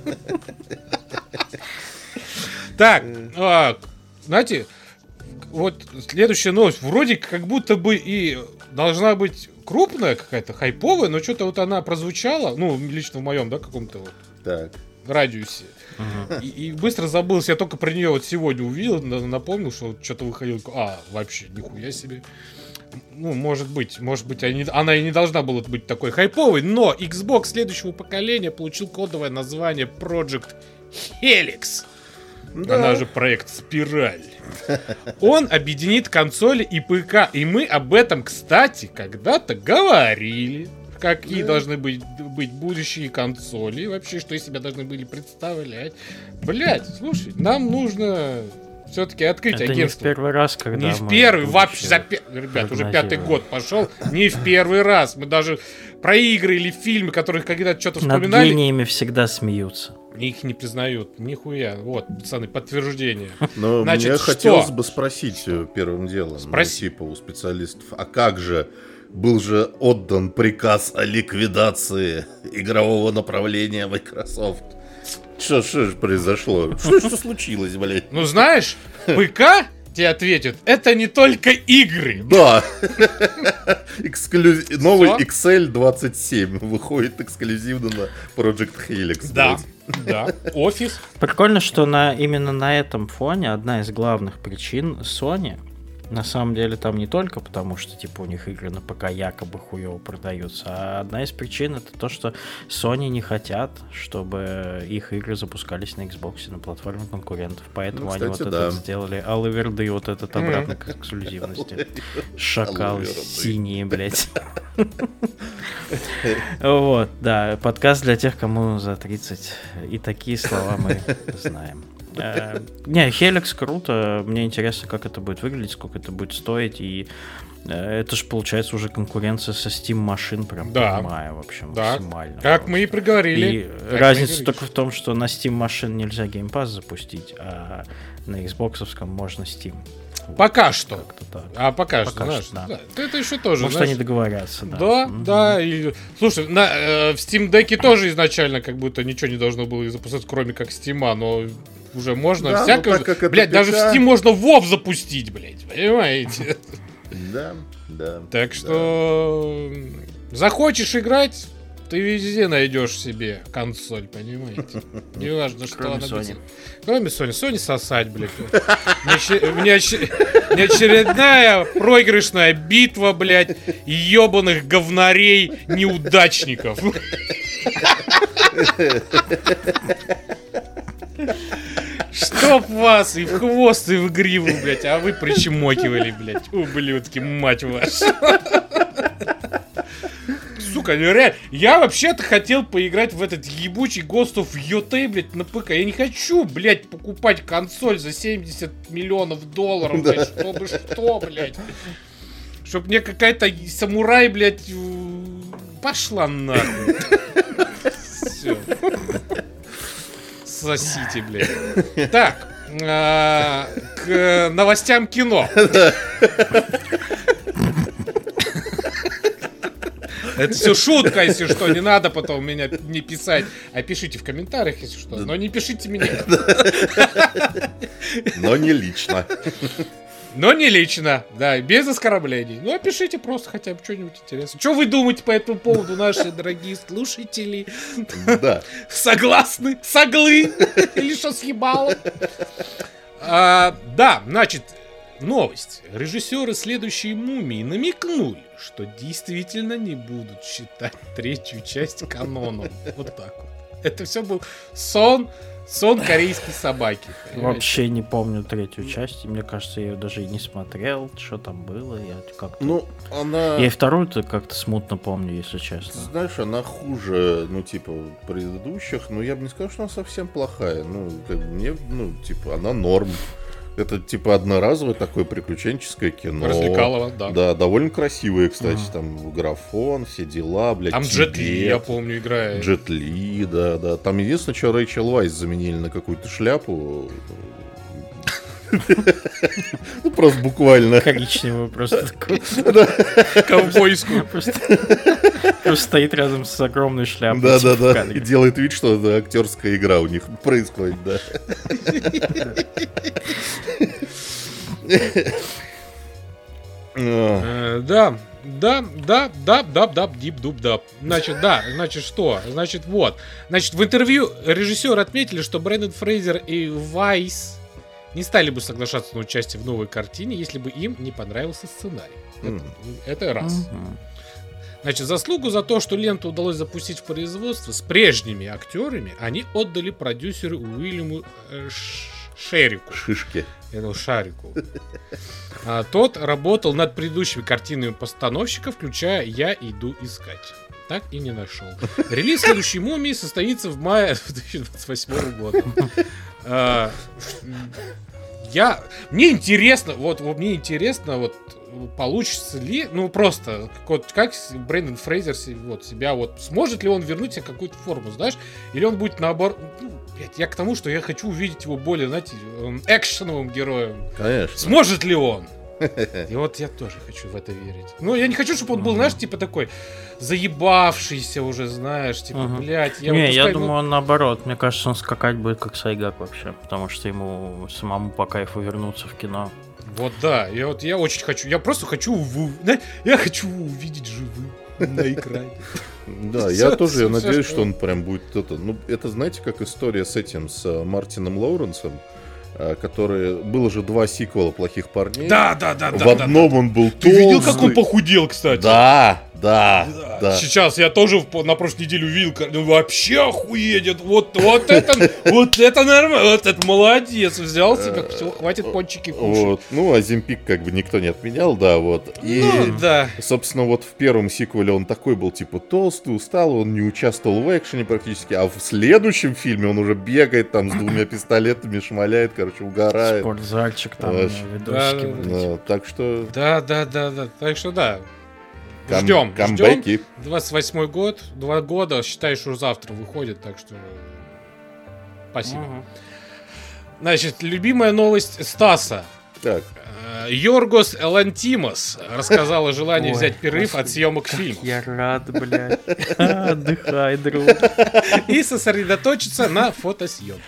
Так, а, знаете, вот следующая новость. Вроде как будто бы и должна быть крупная какая-то, хайповая, но что-то вот она прозвучала, ну, лично в моем, да, каком-то вот так. радиусе. Uh-huh. И, и быстро забылся, я только про нее вот сегодня увидел, напомнил, что вот что-то выходило, а, вообще, нихуя себе. Ну, может быть, может быть, она и не должна была быть такой хайповой, но Xbox следующего поколения получил кодовое название Project Helix. Да. Она же проект Спираль. Он объединит консоли и ПК. И мы об этом, кстати, когда-то говорили. Какие да. должны быть, быть будущие консоли. Вообще, что из себя должны были представлять. Блять, слушай, нам нужно все-таки открыть Это агентство. не в первый раз, когда Не в мы первый, будущее вообще, за пя- ребят, уже пятый прогнозируем. год пошел, не в первый раз. Мы даже про игры или фильмы, которых когда-то что-то Над вспоминали, гениями всегда смеются. их не признают, нихуя. Вот, пацаны, подтверждение. Но Значит, мне что? хотелось бы спросить э, первым делом, Спроси. ну, типа у специалистов, а как же был же отдан приказ о ликвидации игрового направления Microsoft? Что же произошло? Что, что случилось, блядь? Ну, знаешь, ПК тебе ответит, это не только игры. Да. Эксклюз- Новый Всё? икс эль двадцать семь выходит эксклюзивно на Project Helix. Да, блядь. да, офис. Прикольно, что на, именно на этом фоне одна из главных причин Sony, на самом деле там не только потому, что типа у них игры на ПК якобы хуёво продаются, а одна из причин это то, что Sony не хотят, чтобы их игры запускались на Xbox, на платформе конкурентов. Поэтому Ну, они кстати, вот да. это сделали алаверды, вот этот обратно к эксклюзивности. Шакалы Алаверды. синие, блядь. Вот, да, подкаст для тех, кому за тридцать. И такие слова мы знаем. Э, Не, Helix круто. Мне интересно, как это будет выглядеть, сколько это будет стоить. И э, это же получается уже конкуренция со Steam машин, прям Да. прямая вообще Да. максимально. Как мы и просто. проговорили. И Как мы и разница говорили. только в том, что на Steam машин нельзя Game Pass запустить, а на Xbox можно Steam. Пока что. Как-то так. А пока, Пока что, знаешь, что, да. да. Это еще тоже, Может, знаешь, они договорятся, да. Да, Мгм. да. И, слушай, на, э, в Steam Deck тоже изначально как будто ничего не должно было запускаться, кроме как Steam, но уже можно Да, ну, всякое. так как это Блядь, даже в ПК. Steam можно WoW запустить, блядь, понимаете? Да, да. Так что м, захочешь играть, ты везде найдешь себе консоль, понимаете? Неважно, что Кроме она Sony. будет. Кроме Sony. Sony сосать, блядь. Неочередная проигрышная битва, блядь, ебаных говнарей, неудачников. Чтоб вас и в хвост, и в гриву, блядь, а вы причмокивали, блядь, ублюдки, мать вашу. Сука, ну реально, я вообще-то хотел поиграть в этот ебучий Ghost of Yotei, блядь, на ПК. Я не хочу, блядь, покупать консоль за семьдесят миллионов долларов, блядь, чтобы что, блядь. Чтоб мне какая-то самурай, блядь, в- пошла нахуй. Все. Сосите, блядь. Так, а, к новостям кино. Это все шутка, если что, не надо потом меня не писать. А пишите в комментариях, если что. Но не пишите мне. Но не лично. Но не лично, да, без оскорблений. Ну, а пишите просто хотя бы что-нибудь интересное. Что вы думаете по этому поводу, наши дорогие слушатели? Да. Согласны? Соглы? Или что съебало? А, да, значит, новость. Режиссеры следующей «Мумии» намекнули, что действительно не будут считать третью часть каноном. Вот так вот. Это все был сон, сон корейской собаки. понимаете? Вообще не помню третью часть, и мне кажется, я ее даже и не смотрел, что там было. Я как-то... Ну, она... Я и вторую-то как-то смутно помню, если честно. Знаешь, она хуже, ну, типа, предыдущих, но я бы не сказал, что она совсем плохая. Ну, как бы мне, ну, типа, она норм. Это, типа, одноразовое такое приключенческое кино. Развлекалово, да. Да, довольно красивые, кстати, Ага. там графон, все дела, блядь. Там Джет Ли, Тибет, я помню, играет. Джет Ли, да, да. Там единственное, что Рэйчел Вайс заменили на какую-то шляпу. Ну, просто буквально. Коричневую просто такую. Ковбойскую. Просто просто стоит рядом с огромной шляпой. Да, типа, да, в да. И кадре. делает вид, что это актерская игра у них происходит, да. А, Э, Да, да, да, да, да, да, дип, дуб, да. Значит, да, значит, что? Значит, вот. Значит, в интервью режиссеры отметили, что Брэндон Фрейзер и Вайс не стали бы соглашаться на участие в новой картине, если бы им не понравился сценарий. Это, Мгм. это раз. Мгм. Значит, заслугу за то, что ленту удалось запустить в производство с прежними актерами, они отдали продюсеру Уильяму э, Ш- Шерику. Шишки. Это Шарику. А, тот работал над предыдущими картинами постановщика, включая «Я иду искать». Так и не нашел. Релиз следующей «Мумии» состоится в мае две тысячи двадцать восьмого года. А, я... Мне интересно, вот, вот мне интересно, вот, получится ли, ну, просто, вот, как Брендон Фрейзер вот, себя, вот, сможет ли он вернуть себе какую-то форму, знаешь, или он будет наоборот, ну, блядь, я к тому, что я хочу увидеть его более, знаете, экшеновым героем. Конечно. Сможет ли он? И вот я тоже хочу в это верить. Ну, я не хочу, чтобы он был, знаешь, типа такой заебавшийся уже, знаешь, типа, Ага. блядь. Я Не, вот я пускай, думаю, ну, он наоборот. Мне кажется, он скакать будет как Сайгак вообще, потому что ему самому по кайфу вернуться в кино. вот да, я вот я очень хочу, я просто хочу, в- да, я хочу увидеть живым на экране. Да, Всё, я тоже всё, я надеюсь, всё, что он прям будет это. Ну, это знаете, как история с этим, с э, Мартином Лоуренсом, э, который... Было же два сиквела «Плохих парней». Да, да, да, В да. да, одном да. он был Ты видел, как он толстый. похудел, кстати? Да, да, да. Сейчас я тоже в- на прошлой неделе увидел, как- ну вообще охуеть, вот, вот это, вот это нормально, вот это молодец, взял себя, все, хватит пончики кушать. Вот. Ну, а Земпик как бы никто не отменял, да, вот. И, Ну, да. собственно, вот в первом сиквеле он такой был, типа, толстый, усталый, он не участвовал в экшене практически, а в следующем фильме он уже бегает там с двумя пистолетами, шмаляет, короче, угорает. Спортзальчик там, Аж. видосики. Да, да, вот да. эти. Да, так что... Да, да, да, да. Так что да. кам- Ждем, ждем. камбэки. двадцать восьмой год, два года, считай, что уже завтра выходит, так что спасибо. Мгм. Значит, любимая новость Стаса. Так, Э, Йоргос Элантимос рассказал о желании Ой, взять перерыв господи, от съемок фильмов Я рад, блядь. Отдыхай, друг. и сосредоточиться на фотосъемке.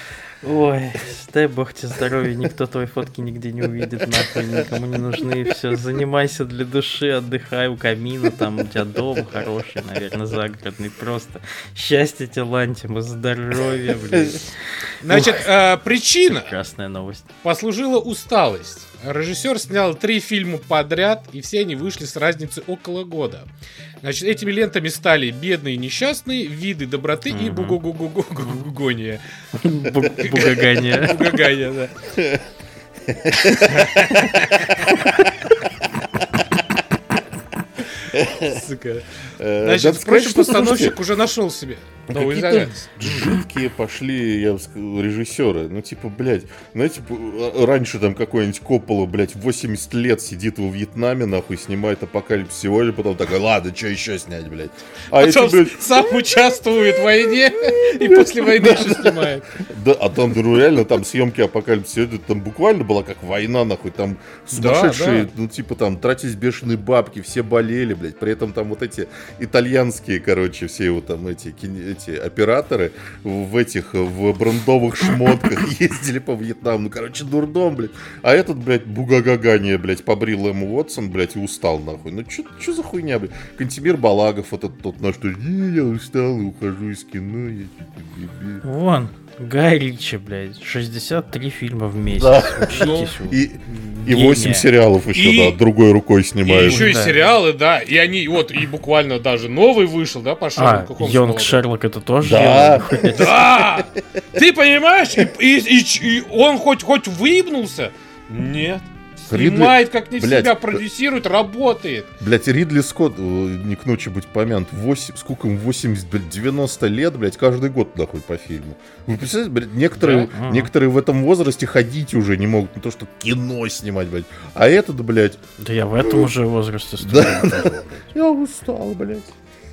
Ой, дай бог тебе здоровья, никто твои фотки нигде не увидит, нахуй, никому не нужны, все, занимайся для души, отдыхай у камина, там у тебя дом хороший, наверное, загородный, просто счастья тебе, Лантима, здоровья, блядь. Значит, э, причина Прекрасная новость. послужила усталость. Режиссер снял три фильма подряд, и все они вышли с разницей около года. Значит, этими лентами стали «Бедные и несчастные», «Виды доброты» и Мгм. «Бугугугугугугония». Бу- Бугагания. Бугагания, да. Сука. э, Значит, надо сказать, впрочем, что, постановщик слушайте, уже нашел себе новый какие-то занятость. жуткие пошли, я бы сказал, режиссеры. Ну, типа, блядь, знаете, п- раньше там какой-нибудь Коппола, блядь, восемьдесят лет сидит во Вьетнаме, нахуй, снимает «Апокалипсис сегодня», потом такой, ладно, что еще снять, блядь. А эти, Потом блядь, сам участвует в войне и после войны еще снимает. да, а там, ну, реально, там съемки «Апокалипсис сегодня», там буквально была как война, нахуй, там сумасшедшие, да. ну, типа, там, тратились бешеные бабки, все болели, блядь, при этом там вот эти итальянские, короче, все вот там эти, кине- эти операторы в этих, в брендовых шмотках ездили по Вьетнаму, ну, короче, дурдом, блядь. А этот, блядь, бугагагания, блядь, побрил ему Уотсон, блядь, и устал, нахуй. Ну, чё за хуйня, блядь? Кантемир Балагов, вот этот тот, на что, не, я устал и ухожу из кино, я что-то бе-бе». Вон, Гай Ричи, блядь, шестьдесят три фильма в месяц. Да. Учитесь. И, и Гения. восемь сериалов еще, И- да, другой рукой И снимает. еще и Да. сериалы, да. И они, вот, и буквально даже новый вышел, да, по А, Шерлоку Холмсу Йонг молодому. Шерлок это тоже? Да. Йонг? Да! Ты понимаешь? И, и- и ч- и он хоть, хоть выебнулся? Нет. Ридли- Снимает как не в Блядь, себя, продюсирует, работает. Блять, Ридли Скотт, э, не к ночи быть помянут, восемь, сколько ему, восемьдесят, блядь, девяносто лет, блядь, каждый год нахуй по фильму. Вы представляете, блядь, некоторые, Да? Ага. некоторые в этом возрасте ходить уже не могут, не то что кино снимать, блядь. А этот, блядь, Да я в этом уже возрасте Да. студент. я устал, блядь.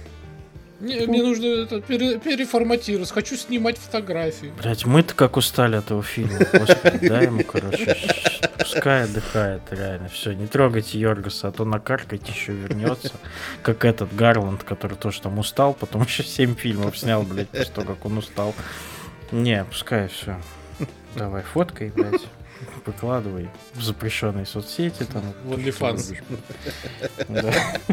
Не, мне нужно это пере- переформатировать. Хочу снимать фотографии. Блять, мы-то как устали от этого фильма. Господи, дай ему, короче, ш- пускай отдыхает, реально. Все, не трогайте Йоргаса, а то накаркайте еще вернется. Как этот Гарланд, который тоже там устал, потом еще семь фильмов снял, блядь, после того, как он устал. Не, пускай все. Давай, фоткай, блядь. Выкладывай в запрещенные соцсети там. В OnlyFans. Да.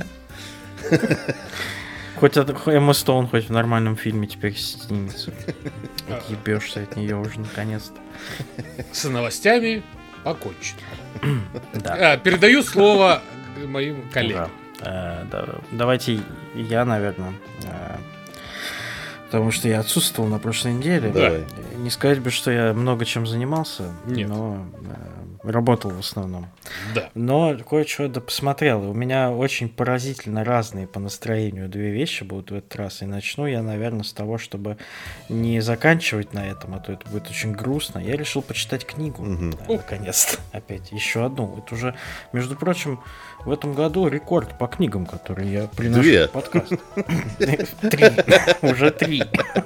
Хоть от Эмма Стоун хоть в нормальном фильме теперь снимется. Отъебешься от нее уже наконец-то. С новостями покончено. Да. А, передаю слово моим коллегам. Да. Э, да. Давайте я, наверное. э, Потому что я отсутствовал на прошлой неделе. Давай. Не сказать бы, что я много чем занимался, Нет. но э, работал в основном. Да. Но кое-что да посмотрел. У меня очень поразительно разные по настроению две вещи будут в этот раз. И начну я, наверное, с того, чтобы не заканчивать на этом, а то это будет очень грустно. Я решил почитать книгу. Мгм. Да, наконец-то. Опять еще одну. Это уже, между прочим, в этом году рекорд по книгам, которые я приношу Две. в подкаст. Три. Уже три.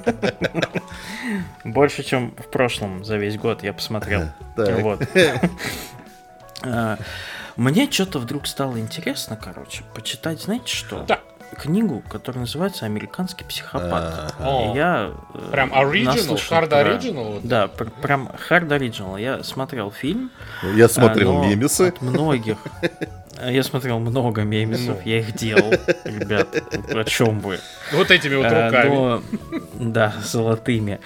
Больше, чем в прошлом за весь год я посмотрел. Так. Вот. А, Мне что-то вдруг стало интересно, короче, почитать, знаете что? Да. Книгу, которая называется «Американский психопат». Ага. И я э, Прям original, наслышан hard про- original? вот? Да, пр- прям hard original. Я смотрел фильм. Я смотрел а, но мемесы. От многих. Я смотрел много мемесов, Ну. я их делал, ребят, о чем вы. Вот этими вот А, руками. но- да, золотыми.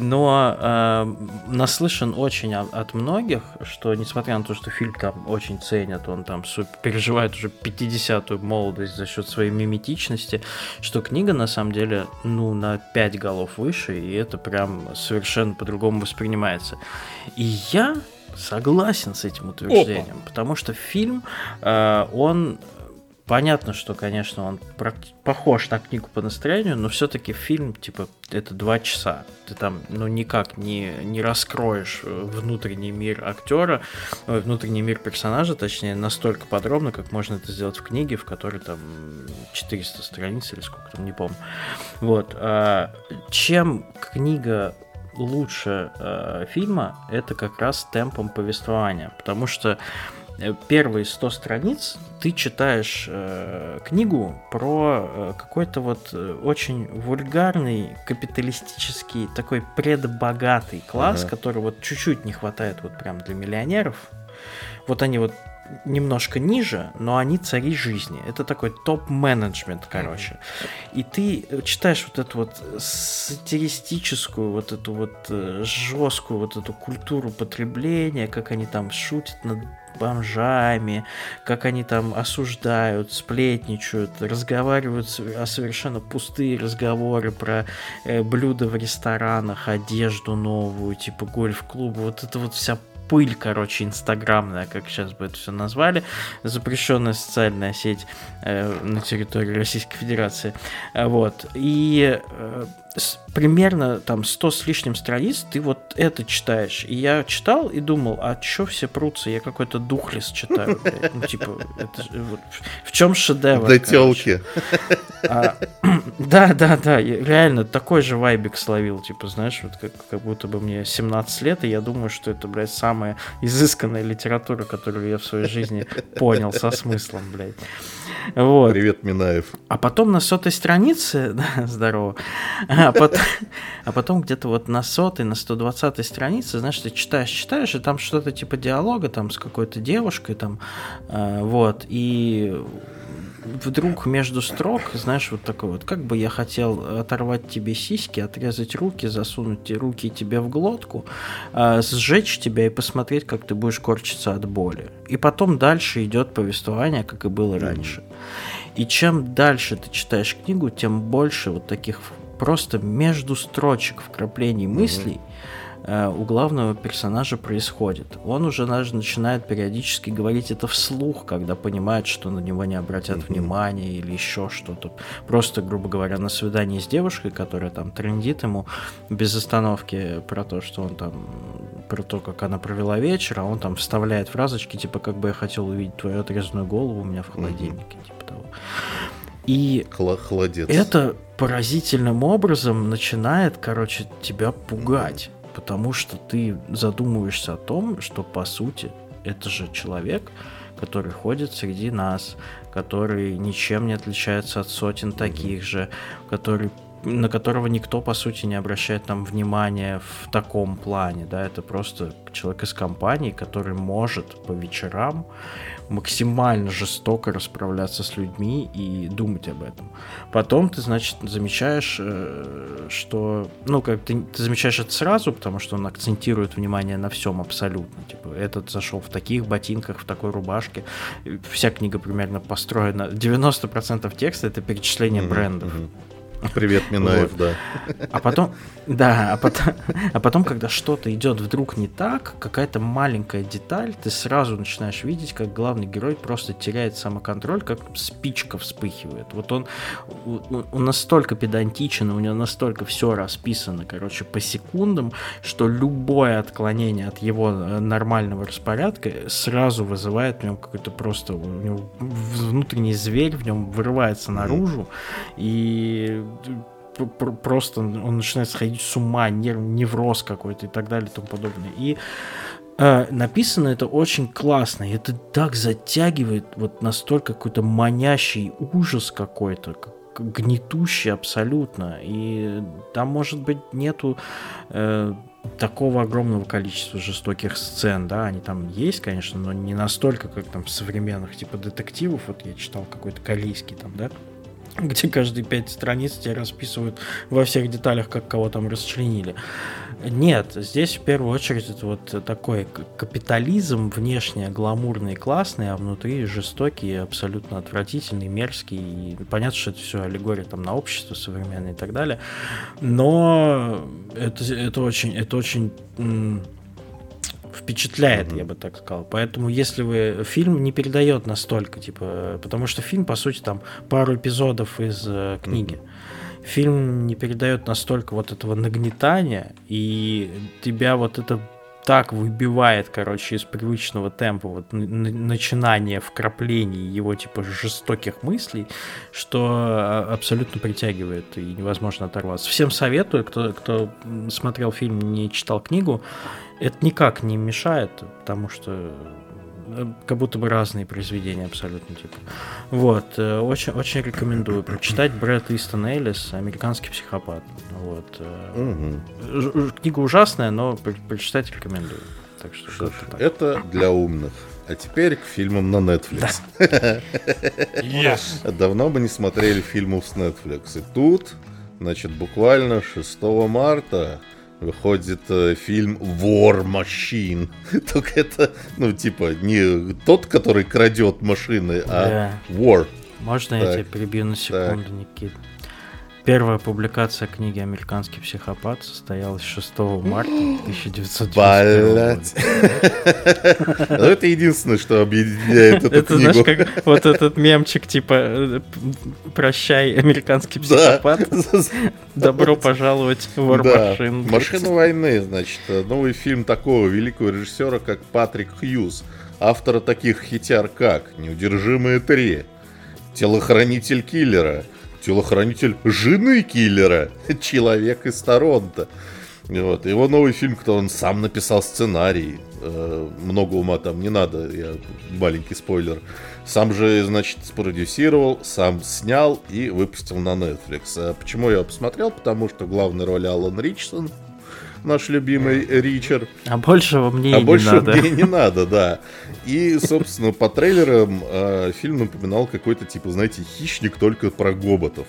Но э, наслышан очень о- от многих, что несмотря на то, что фильм там очень ценят, он там суп- переживает уже пятидесятую молодость за счет своей миметичности, что книга на самом деле ну на пять голов выше, и это прям совершенно по-другому воспринимается. И я согласен с этим утверждением, потому что фильм, э, он понятно, что, конечно, он практи- похож на книгу по настроению, но все-таки фильм, типа, это два часа. Ты там, ну, никак не, не раскроешь внутренний мир актера, ой, внутренний мир персонажа, точнее, настолько подробно, как можно это сделать в книге, в которой там четыреста страниц или сколько там, не помню. Вот. А чем книга лучше э, фильма, это как раз темпом повествования, потому что э, первые сто страниц ты читаешь э, книгу про э, какой-то вот э, очень вульгарный, капиталистический, такой предбогатый класс, Ага. который вот чуть-чуть не хватает вот прям для миллионеров. Вот они вот немножко ниже, но они цари жизни. Это такой топ-менеджмент, короче. И ты читаешь вот эту вот сатиристическую, вот эту вот э, жесткую вот эту культуру потребления, как они там шутят над бомжами, как они там осуждают, сплетничают, разговаривают с- о совершенно пустые разговоры про э, блюда в ресторанах, одежду новую, типа гольф-клубы, вот это вот вся пыль, короче, инстаграмная, как сейчас бы это все назвали, запрещенная социальная сеть э, на территории Российской Федерации. Э, Вот. И э, с- примерно там сто с лишним страниц ты вот это читаешь. И я читал и думал, а чё все прутся? Я какой-то духлес читаю, блядь. Ну, типа, это ж- вот в- в чем шедевр? До короче? телки. А, да, да, да, я реально такой же вайбик словил, типа, знаешь, вот как, как будто бы мне семнадцать лет, и я думаю, что это, блядь, самая изысканная литература, которую я в своей жизни понял со смыслом, блядь. Вот. Привет, Минаев. А потом на сотой странице, да, здорово, а потом, а потом где-то вот на сотой, на сто двадцатой странице, знаешь, ты читаешь, читаешь, и там что-то типа диалога там с какой-то девушкой там, э, вот, и вдруг между строк, знаешь, вот такой вот, как бы я хотел оторвать тебе сиськи, отрезать руки, засунуть те руки тебе в глотку, э, сжечь тебя и посмотреть, как ты будешь корчиться от боли. И потом дальше идет повествование, как и было раньше. И чем дальше ты читаешь книгу, тем больше вот таких просто между строчек вкраплений мыслей э, у главного персонажа происходит. Он уже даже начинает периодически говорить это вслух, когда понимает, что на него не обратят Мгм. внимания или еще что-то. Просто, грубо говоря, на свидании с девушкой, которая там трындит ему без остановки про то, что он там, про то, как она провела вечер, а он там вставляет фразочки, типа, как бы я хотел увидеть твою отрезанную голову у меня в холодильнике, типа того. И Хла- Холодец. это поразительным образом начинает, короче, тебя пугать, потому что ты задумываешься о том, что, по сути, это же человек, который ходит среди нас, который ничем не отличается от сотен таких же, который, на которого никто, по сути, не обращает там внимания в таком плане, да, это просто человек из компании, который может по вечерам максимально жестоко расправляться с людьми и думать об этом. Потом ты, значит, замечаешь, э, что... Ну, как ты, ты замечаешь это сразу, потому что он акцентирует внимание на всем абсолютно. Типа, этот зашел в таких ботинках, в такой рубашке. Вся книга примерно построена... девяносто процентов текста — это перечисление Мгм, брендов. мгм. Привет, Минаев, Вот. да. А потом, да, а потом, а потом, когда что-то идет вдруг не так, какая-то маленькая деталь, ты сразу начинаешь видеть, как главный герой просто теряет самоконтроль, как спичка вспыхивает. Вот он, он, он настолько педантичен, у него настолько все расписано, короче, по секундам, что любое отклонение от его нормального распорядка сразу вызывает в нем какой-то просто, у него внутренний зверь в нем вырывается наружу, и просто он начинает сходить с ума, нерв, невроз какой-то и так далее и тому подобное. И э, написано это очень классно, и это так затягивает, вот настолько какой-то манящий ужас какой-то, гнетущий абсолютно. И там, может быть, нету э, такого огромного количества жестоких сцен, да, они там есть, конечно, но не настолько, как там в современных типа детективов. Вот я читал какой-то корейский там, да, где каждые пять страниц тебе расписывают во всех деталях, как кого там расчленили. Нет, здесь в первую очередь это вот такой капитализм, внешне гламурный, классный, а внутри жестокий, абсолютно отвратительный, мерзкий. И понятно, что это все аллегория там на общество современное и так далее. Но это, это очень, это очень м- впечатляет, mm-hmm. я бы так сказал. Поэтому, если вы... Фильм не передает настолько, типа... Потому что фильм, по сути, там пару эпизодов из э, книги. Mm-hmm. Фильм не передает настолько вот этого нагнетания, и тебя вот это так выбивает, короче, из привычного темпа вот н- начинания вкраплений его, типа, жестоких мыслей, что абсолютно притягивает, и невозможно оторваться. Всем советую, кто, кто смотрел фильм, не читал книгу, это никак не мешает, потому что как будто бы разные произведения абсолютно, типа. Вот, очень, очень рекомендую прочитать. Брэд Истон Эллис, «Американский психопат». Вот. Угу. Книга ужасная, но прочитать рекомендую. Так что, что ж, так. Это для умных. А теперь к фильмам на Netflix. Да. Yes. Давно бы не смотрели фильмов с Netflix. И тут, значит, буквально шестого марта выходит э, фильм War Machine. Только это, ну, типа, не тот, который крадет машины, а да. War. Можно так. Я тебя перебью на секунду, так. Никит? Первая публикация книги «Американский психопат» состоялась шестого марта тысяча девятьсот девяносто первого года. Ну, это единственное, что объединяет эту книгу. Это, знаешь, как вот этот мемчик, типа «Прощай, американский психопат, добро пожаловать в War Machine». «Машина войны», значит, новый фильм такого великого режиссера, как Патрик Хьюз, автора таких хитяр, как «Неудержимые три», «Телохранитель киллера», телохранитель жены киллера, человек из Торонто. Вот. Его новый фильм, кто он сам написал сценарий. Э, много ума там не надо, я маленький спойлер. Сам же, значит, спродюсировал, сам снял и выпустил на Netflix. А почему я посмотрел? Потому что в главной роли Алан Ричсон, наш любимый Ричард. А большего мне а и не больше надо. мне не надо, да. И, собственно, по трейлерам э, фильм напоминал какой-то, типа, знаете, хищник только про гоботов.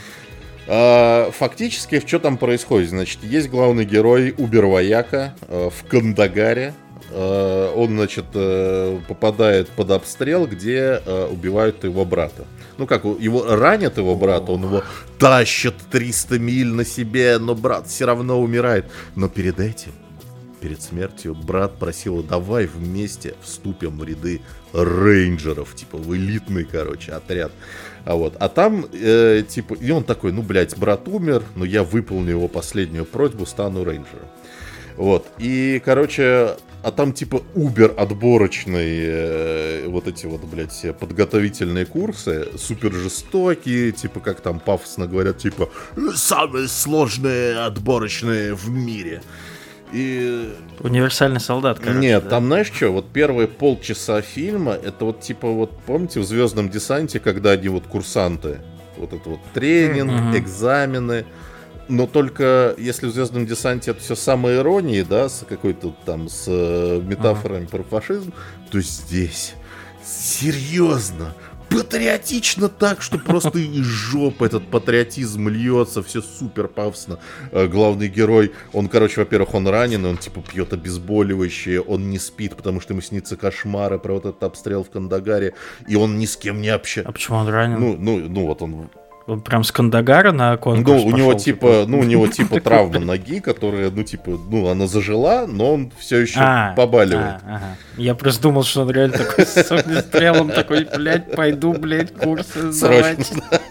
А, фактически, что там происходит? Значит, есть главный герой Убер-вояка э, в Кандагаре. Э, он, значит, э, попадает под обстрел, где э, убивают его брата. Ну как, его ранят его брата, он его тащит триста миль на себе, но брат все равно умирает. Но перед этим, перед смертью, брат просил: давай вместе вступим в ряды рейнджеров, типа в элитный, короче, отряд. А вот, а там, э, типа, и он такой: ну, блядь, брат умер, но я выполню его последнюю просьбу, стану рейнджером. Вот, и, короче, а там, типа, Uber отборочные, э, вот эти вот, блядь, все подготовительные курсы, супер жестокие, типа, как там пафосно говорят, типа, самые сложные отборочные в мире. И... Универсальный солдат, короче. Нет, да? там, знаешь что, вот первые полчаса фильма, это вот, типа, вот, помните, в «Звездном десанте», когда они вот курсанты, вот это вот тренинг, mm-hmm. экзамены. Но только если в «Звездном десанте» это все самоиронии, да, с какой-то там, с метафорами uh-huh. про фашизм, то здесь серьезно, патриотично так, что просто из жопы этот патриотизм льется, все супер пафосно. Главный герой, он, короче, во-первых, он ранен, он типа пьет обезболивающее, он не спит, потому что ему снится кошмары про вот этот обстрел в Кандагаре, и он ни с кем не общается. А почему он ранен? Ну, ну, ну вот он... Он прям с Кандагара на конкурс Ну, у него типа, ну, у него типа травма ноги, которая, ну, типа, ну, она зажила, но он все еще а, побаливает. А, ага. Я просто думал, что он реально такой с огнестрелом, такой, блядь, пойду, блядь, курсы сдавать.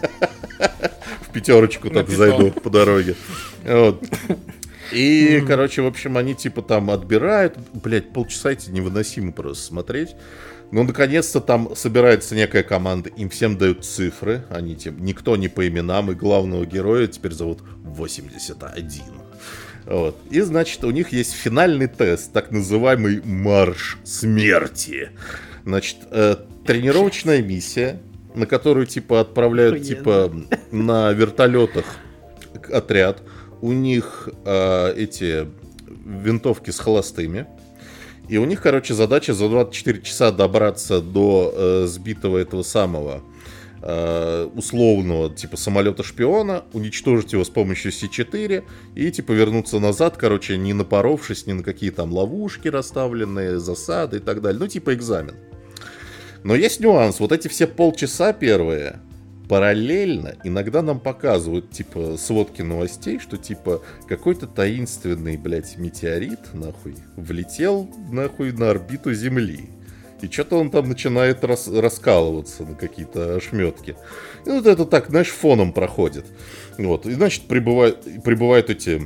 В пятерочку так зайду по дороге. Вот. И, mm-hmm. короче, в общем, они типа там отбирают. Блять, полчаса эти невыносимо просто смотреть. Но, наконец-то, там собирается некая команда. Им всем дают цифры. Они типа, никто не по именам. И главного героя теперь зовут восемьдесят один. Вот. И, значит, у них есть финальный тест. Так называемый марш смерти. Значит, э, тренировочная миссия, на которую, типа, отправляют, Охуенно. типа, на вертолетах отряд. У них э, эти винтовки с холостыми. И у них, короче, задача за двадцать четыре часа добраться до э, сбитого этого самого э, условного, типа, самолета-шпиона, уничтожить его с помощью Си четыре и, типа, вернуться назад, короче, не напоровшись ни на какие там ловушки расставленные, засады и так далее. Ну, типа, экзамен. Но есть нюанс. Вот эти все полчаса первые... Параллельно иногда нам показывают, типа, сводки новостей, что, типа, какой-то таинственный, блядь, метеорит, нахуй, влетел, нахуй, на орбиту Земли. И что-то он там начинает рас- раскалываться на какие-то ошметки. И вот это так, знаешь, фоном проходит. Вот. И, значит, прибывают, прибывают эти...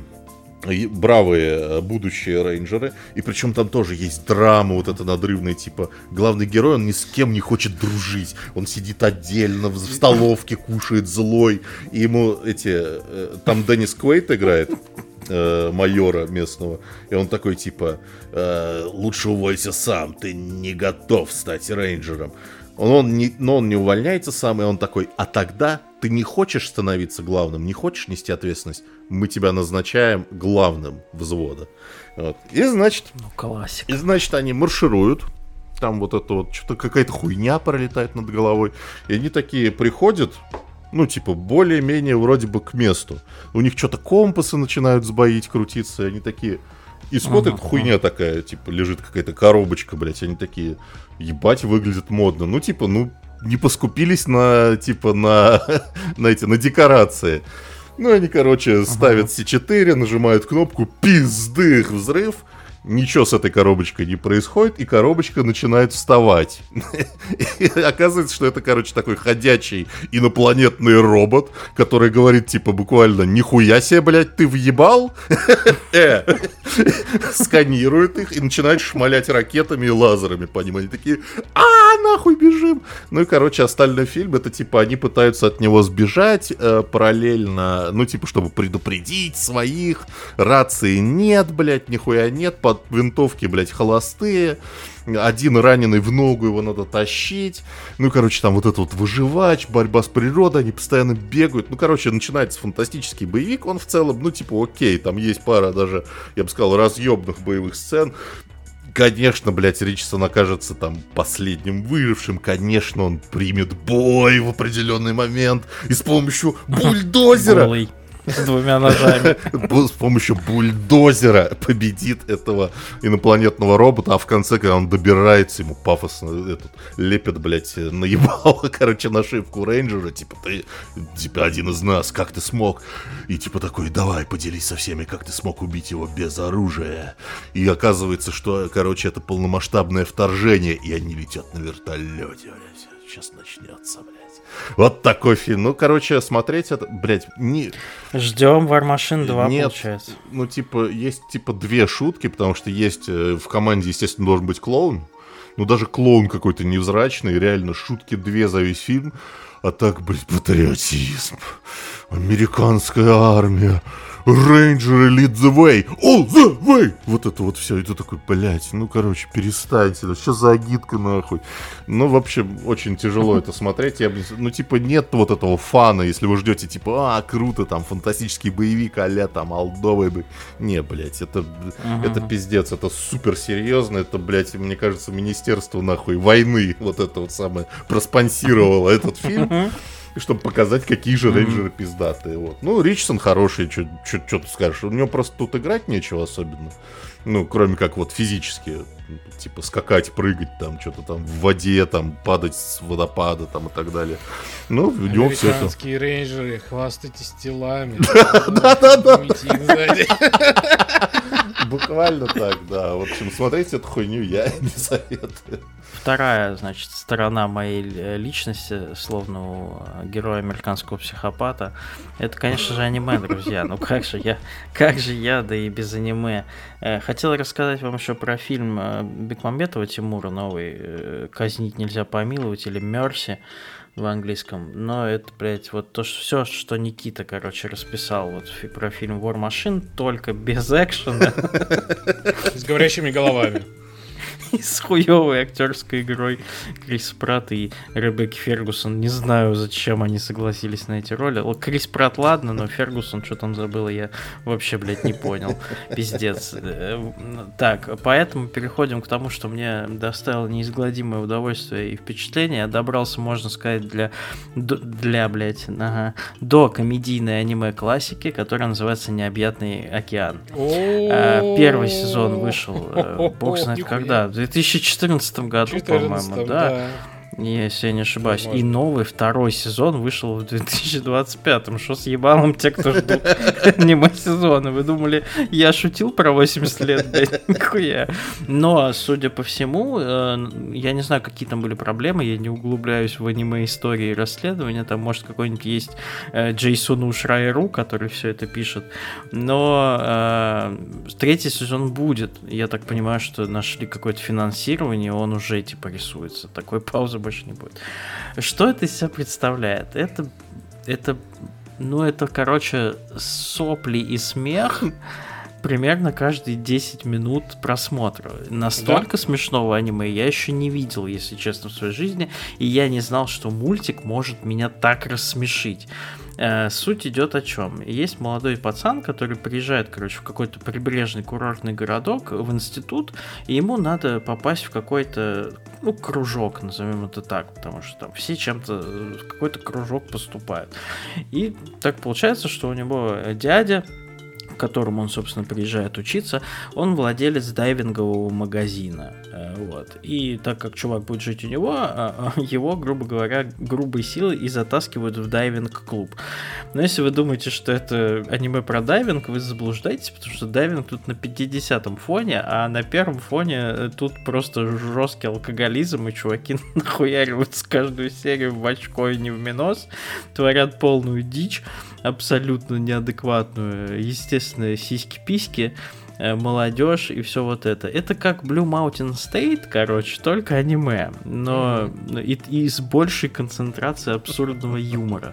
бравые будущие рейнджеры. И причем там тоже есть драма вот эта надрывная, типа, главный герой, он ни с кем не хочет дружить. Он сидит отдельно в столовке, кушает злой. И ему эти... Там Деннис Куэйд играет, э, майора местного. И он такой, типа, э, лучше уволься сам, ты не готов стать рейнджером. Он, он не, но он не увольняется сам, и он такой, а тогда ты не хочешь становиться главным, не хочешь нести ответственность, мы тебя назначаем главным взвода. Вот. И значит, ну, классика. И значит, они маршируют, там вот это вот, что-то какая-то хуйня пролетает над головой, и они такие приходят, ну, типа, более-менее вроде бы к месту. У них что-то компасы начинают сбоить, крутиться, и они такие... И смотрят, uh-huh, хуйня uh-huh. такая, типа, лежит какая-то коробочка, блядь, они такие, ебать, выглядит модно. Ну, типа, ну, не поскупились на, типа, на, на эти, на декорации. Ну, они, короче, uh-huh. ставят Си четыре, нажимают кнопку, пиздых, взрыв. Ничего с этой коробочкой не происходит, и коробочка начинает вставать. И оказывается, что это, короче, такой ходячий инопланетный робот, который говорит, типа, буквально, нихуя себе, блядь, ты въебал? Сканирует их и начинает шмалять ракетами и лазерами по ним. Они такие, а, нахуй бежим. Ну и, короче, остальной фильм, это, типа, они пытаются от него сбежать параллельно, ну, типа, чтобы предупредить своих. Рации нет, блядь, нихуя нет, под винтовки, блядь, холостые. Один раненый в ногу, его надо тащить. Ну, короче, там вот это вот выживач, борьба с природой, они постоянно бегают. Ну, короче, начинается фантастический боевик. Он в целом, ну, типа, окей, там есть пара даже, я бы сказал, разъебных боевых сцен. Конечно, блядь, Ричсон окажется там последним выжившим. Конечно, он примет бой в определенный момент и с помощью бульдозера... Голый. С двумя ножами. С помощью бульдозера победит этого инопланетного робота, а в конце, когда он добирается, ему пафосно этот, лепит, блядь, наебало, короче, нашивку рейнджера, типа, ты, типа, один из нас, как ты смог? И типа такой, давай, поделись со всеми, как ты смог убить его без оружия. И оказывается, что, короче, это полномасштабное вторжение, и они летят на вертолете, блядь, сейчас начнется, блядь. Вот такой фильм. Ну, короче, смотреть это, блядь, не... Ждем War Machine два, Нет, получается. Ну, типа, есть, типа, две шутки, потому что есть в команде, естественно, должен быть клоун. Ну, даже клоун какой-то невзрачный, реально, шутки две за весь фильм. А так, блядь, патриотизм, американская армия, рейнджеры lead the way, all the way. Вот это вот все, и ты такой, блядь, ну, короче, перестаньте, что за агитка, нахуй. Ну, в общем, очень тяжело это смотреть. Я, ну, типа, нет вот этого фана, если вы ждете, типа, а, круто, там, фантастический боевик, а-ля, там, алдовый бы. Не, блядь, это, uh-huh. это пиздец, это супер серьезно, это, блядь, мне кажется, министерство, нахуй, войны, вот это вот самое, проспонсировало этот фильм. Чтобы показать, какие же рейнджеры пиздатые. Вот. Ну, Ричсон хороший, что ты скажешь. У него просто тут играть нечего особенно. Ну, кроме как вот физически, типа скакать, прыгать, там, что-то там в воде, там, падать с водопада, там, и так далее. Ну, в нем все это... Американские рейнджеры, хвастайтесь телами. Да-да-да. Буквально так, да. В общем, смотреть эту хуйню я не советую. Вторая, значит, сторона моей личности, словно у героя американского психопата, это, конечно же, аниме, друзья. Ну как же я, как же я, да и без аниме. Хотел рассказать вам еще про фильм Бекмамбетова Тимура новый «Казнить нельзя помиловать» или «Мерси» в английском, но это, блядь, вот то, что все, что Никита, короче, расписал вот фи- про фильм War Machine, только без экшена. С говорящими головами. И с хуёвой актерской игрой Криса Пратта и Ребекки Фергюсон. Не знаю, зачем они согласились на эти роли. Крис Пратт, ладно, но Фергюсон, что там забыла, я вообще, блядь, не понял. Пиздец. Так, поэтому переходим к тому, что мне доставило неизгладимое удовольствие и впечатление. Я добрался, можно сказать, для, для блядь, ага, до комедийной аниме-классики, которая называется «Необъятный океан». Первый сезон вышел, бог знает когда, в две тысячи четырнадцатом году, по-моему, да. Если я не ошибаюсь. Возможно. И новый второй сезон вышел в две тысячи двадцать пятом. Что с ебалом те, кто ждут аниме-сезона? Вы думали, я шутил про восемьдесят лет? Да нихуя. Но, судя по всему, я не знаю, какие там были проблемы, я не углубляюсь в аниме-истории и расследования. Там, может, какой-нибудь есть Джейсону Шрайеру, который все это пишет. Но э, третий сезон будет. Я так понимаю, что нашли какое-то финансирование, он уже типа рисуется. Такой паузы больше не будет. Что это из себя представляет? Это, это, ну, это, короче, сопли и смех примерно каждые десять минут просмотра. Настолько да? смешного аниме я еще не видел, если честно, в своей жизни, и я не знал, что мультик может меня так рассмешить. Суть идет о чем? Есть молодой пацан, который приезжает, короче, в какой-то прибрежный курортный городок в институт, и ему надо попасть в какой-то, ну, кружок, назовем это так, потому что там все чем-то в какой-то кружок поступают. И так получается, что у него дядя, к которому он, собственно, приезжает учиться, он владелец дайвингового магазина. Вот. И так как чувак будет жить у него, его, грубо говоря, грубой силой и затаскивают в дайвинг-клуб. Но если вы думаете, что это аниме про дайвинг, вы заблуждаетесь, потому что дайвинг тут на пятидесятом фоне, а на первом фоне тут просто жесткий алкоголизм, и чуваки нахуяриваются каждую серию в очко и не в минус, творят полную дичь, абсолютно неадекватную, естественно, сиськи-письки, молодежь и все вот это. Это как Blue Mountain State, короче, только аниме, но и, и с большей концентрацией абсурдного юмора.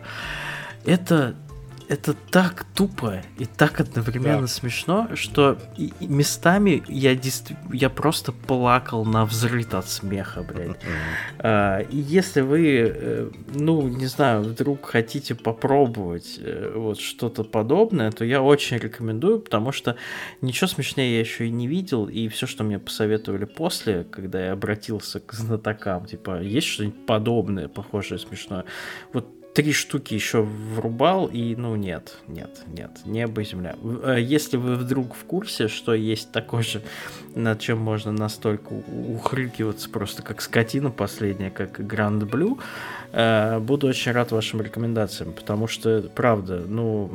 Это Это так тупо и так одновременно да. смешно, что и, и местами я, действ... я просто плакал на взрыв от смеха, блядь. А, и если вы, ну, не знаю, вдруг хотите попробовать вот что-то подобное, то я очень рекомендую, потому что ничего смешнее я еще и не видел, и все, что мне посоветовали после, когда я обратился к знатокам, типа, есть что-нибудь подобное, похожее, смешное, вот три штуки еще врубал, и, ну, нет, нет, нет, небо и земля. Если вы вдруг в курсе, что есть такое же, над чем можно настолько ухрыкиваться, просто как скотина последняя, как Grand Blue, буду очень рад вашим рекомендациям, потому что, правда, ну,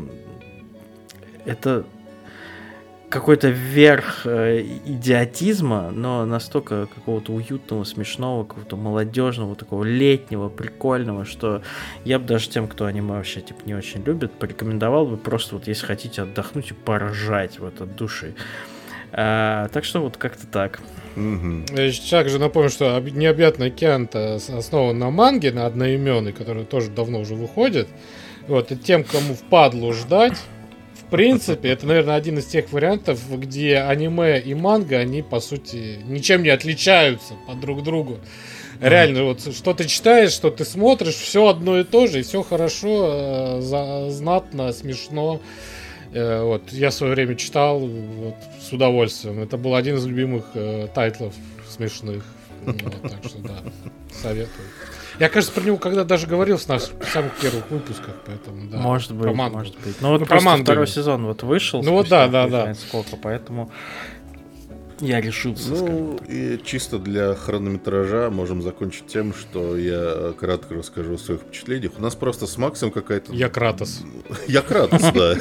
это какой-то верх идиотизма, но настолько какого-то уютного, смешного, какого-то молодежного, такого летнего, прикольного, что я бы даже тем, кто аниме вообще типа не очень любит, порекомендовал бы просто вот если хотите отдохнуть и поржать вот от души. А, так что вот как-то так. Mm-hmm. Я также напомню, что «Необъятный океан»-то основан на манге, на одноименной, которая тоже давно уже выходит. Вот, и тем, кому впадлу ждать, в принципе, это, наверное, один из тех вариантов, где аниме и манга, они, по сути, ничем не отличаются по друг другу. Mm-hmm. Реально, вот что ты читаешь, что ты смотришь, все одно и то же, и все хорошо, э, знатно, смешно. Э, вот, я в свое время читал вот, с удовольствием. Это был один из любимых э, тайтлов смешных. Вот, так что, да, советую. Я, кажется, про него когда даже говорил в наших самых первых выпусках, поэтому, да. Может быть, может быть. Ну, вот ну, просто второй сезон вот вышел. Ну, вот, да, да, да. Сколько, поэтому Я решился, Ну, и чисто для хронометража можем закончить тем, что я кратко расскажу о своих впечатлениях. У нас просто с Максом какая-то... Я Кратос. Я Кратос, да.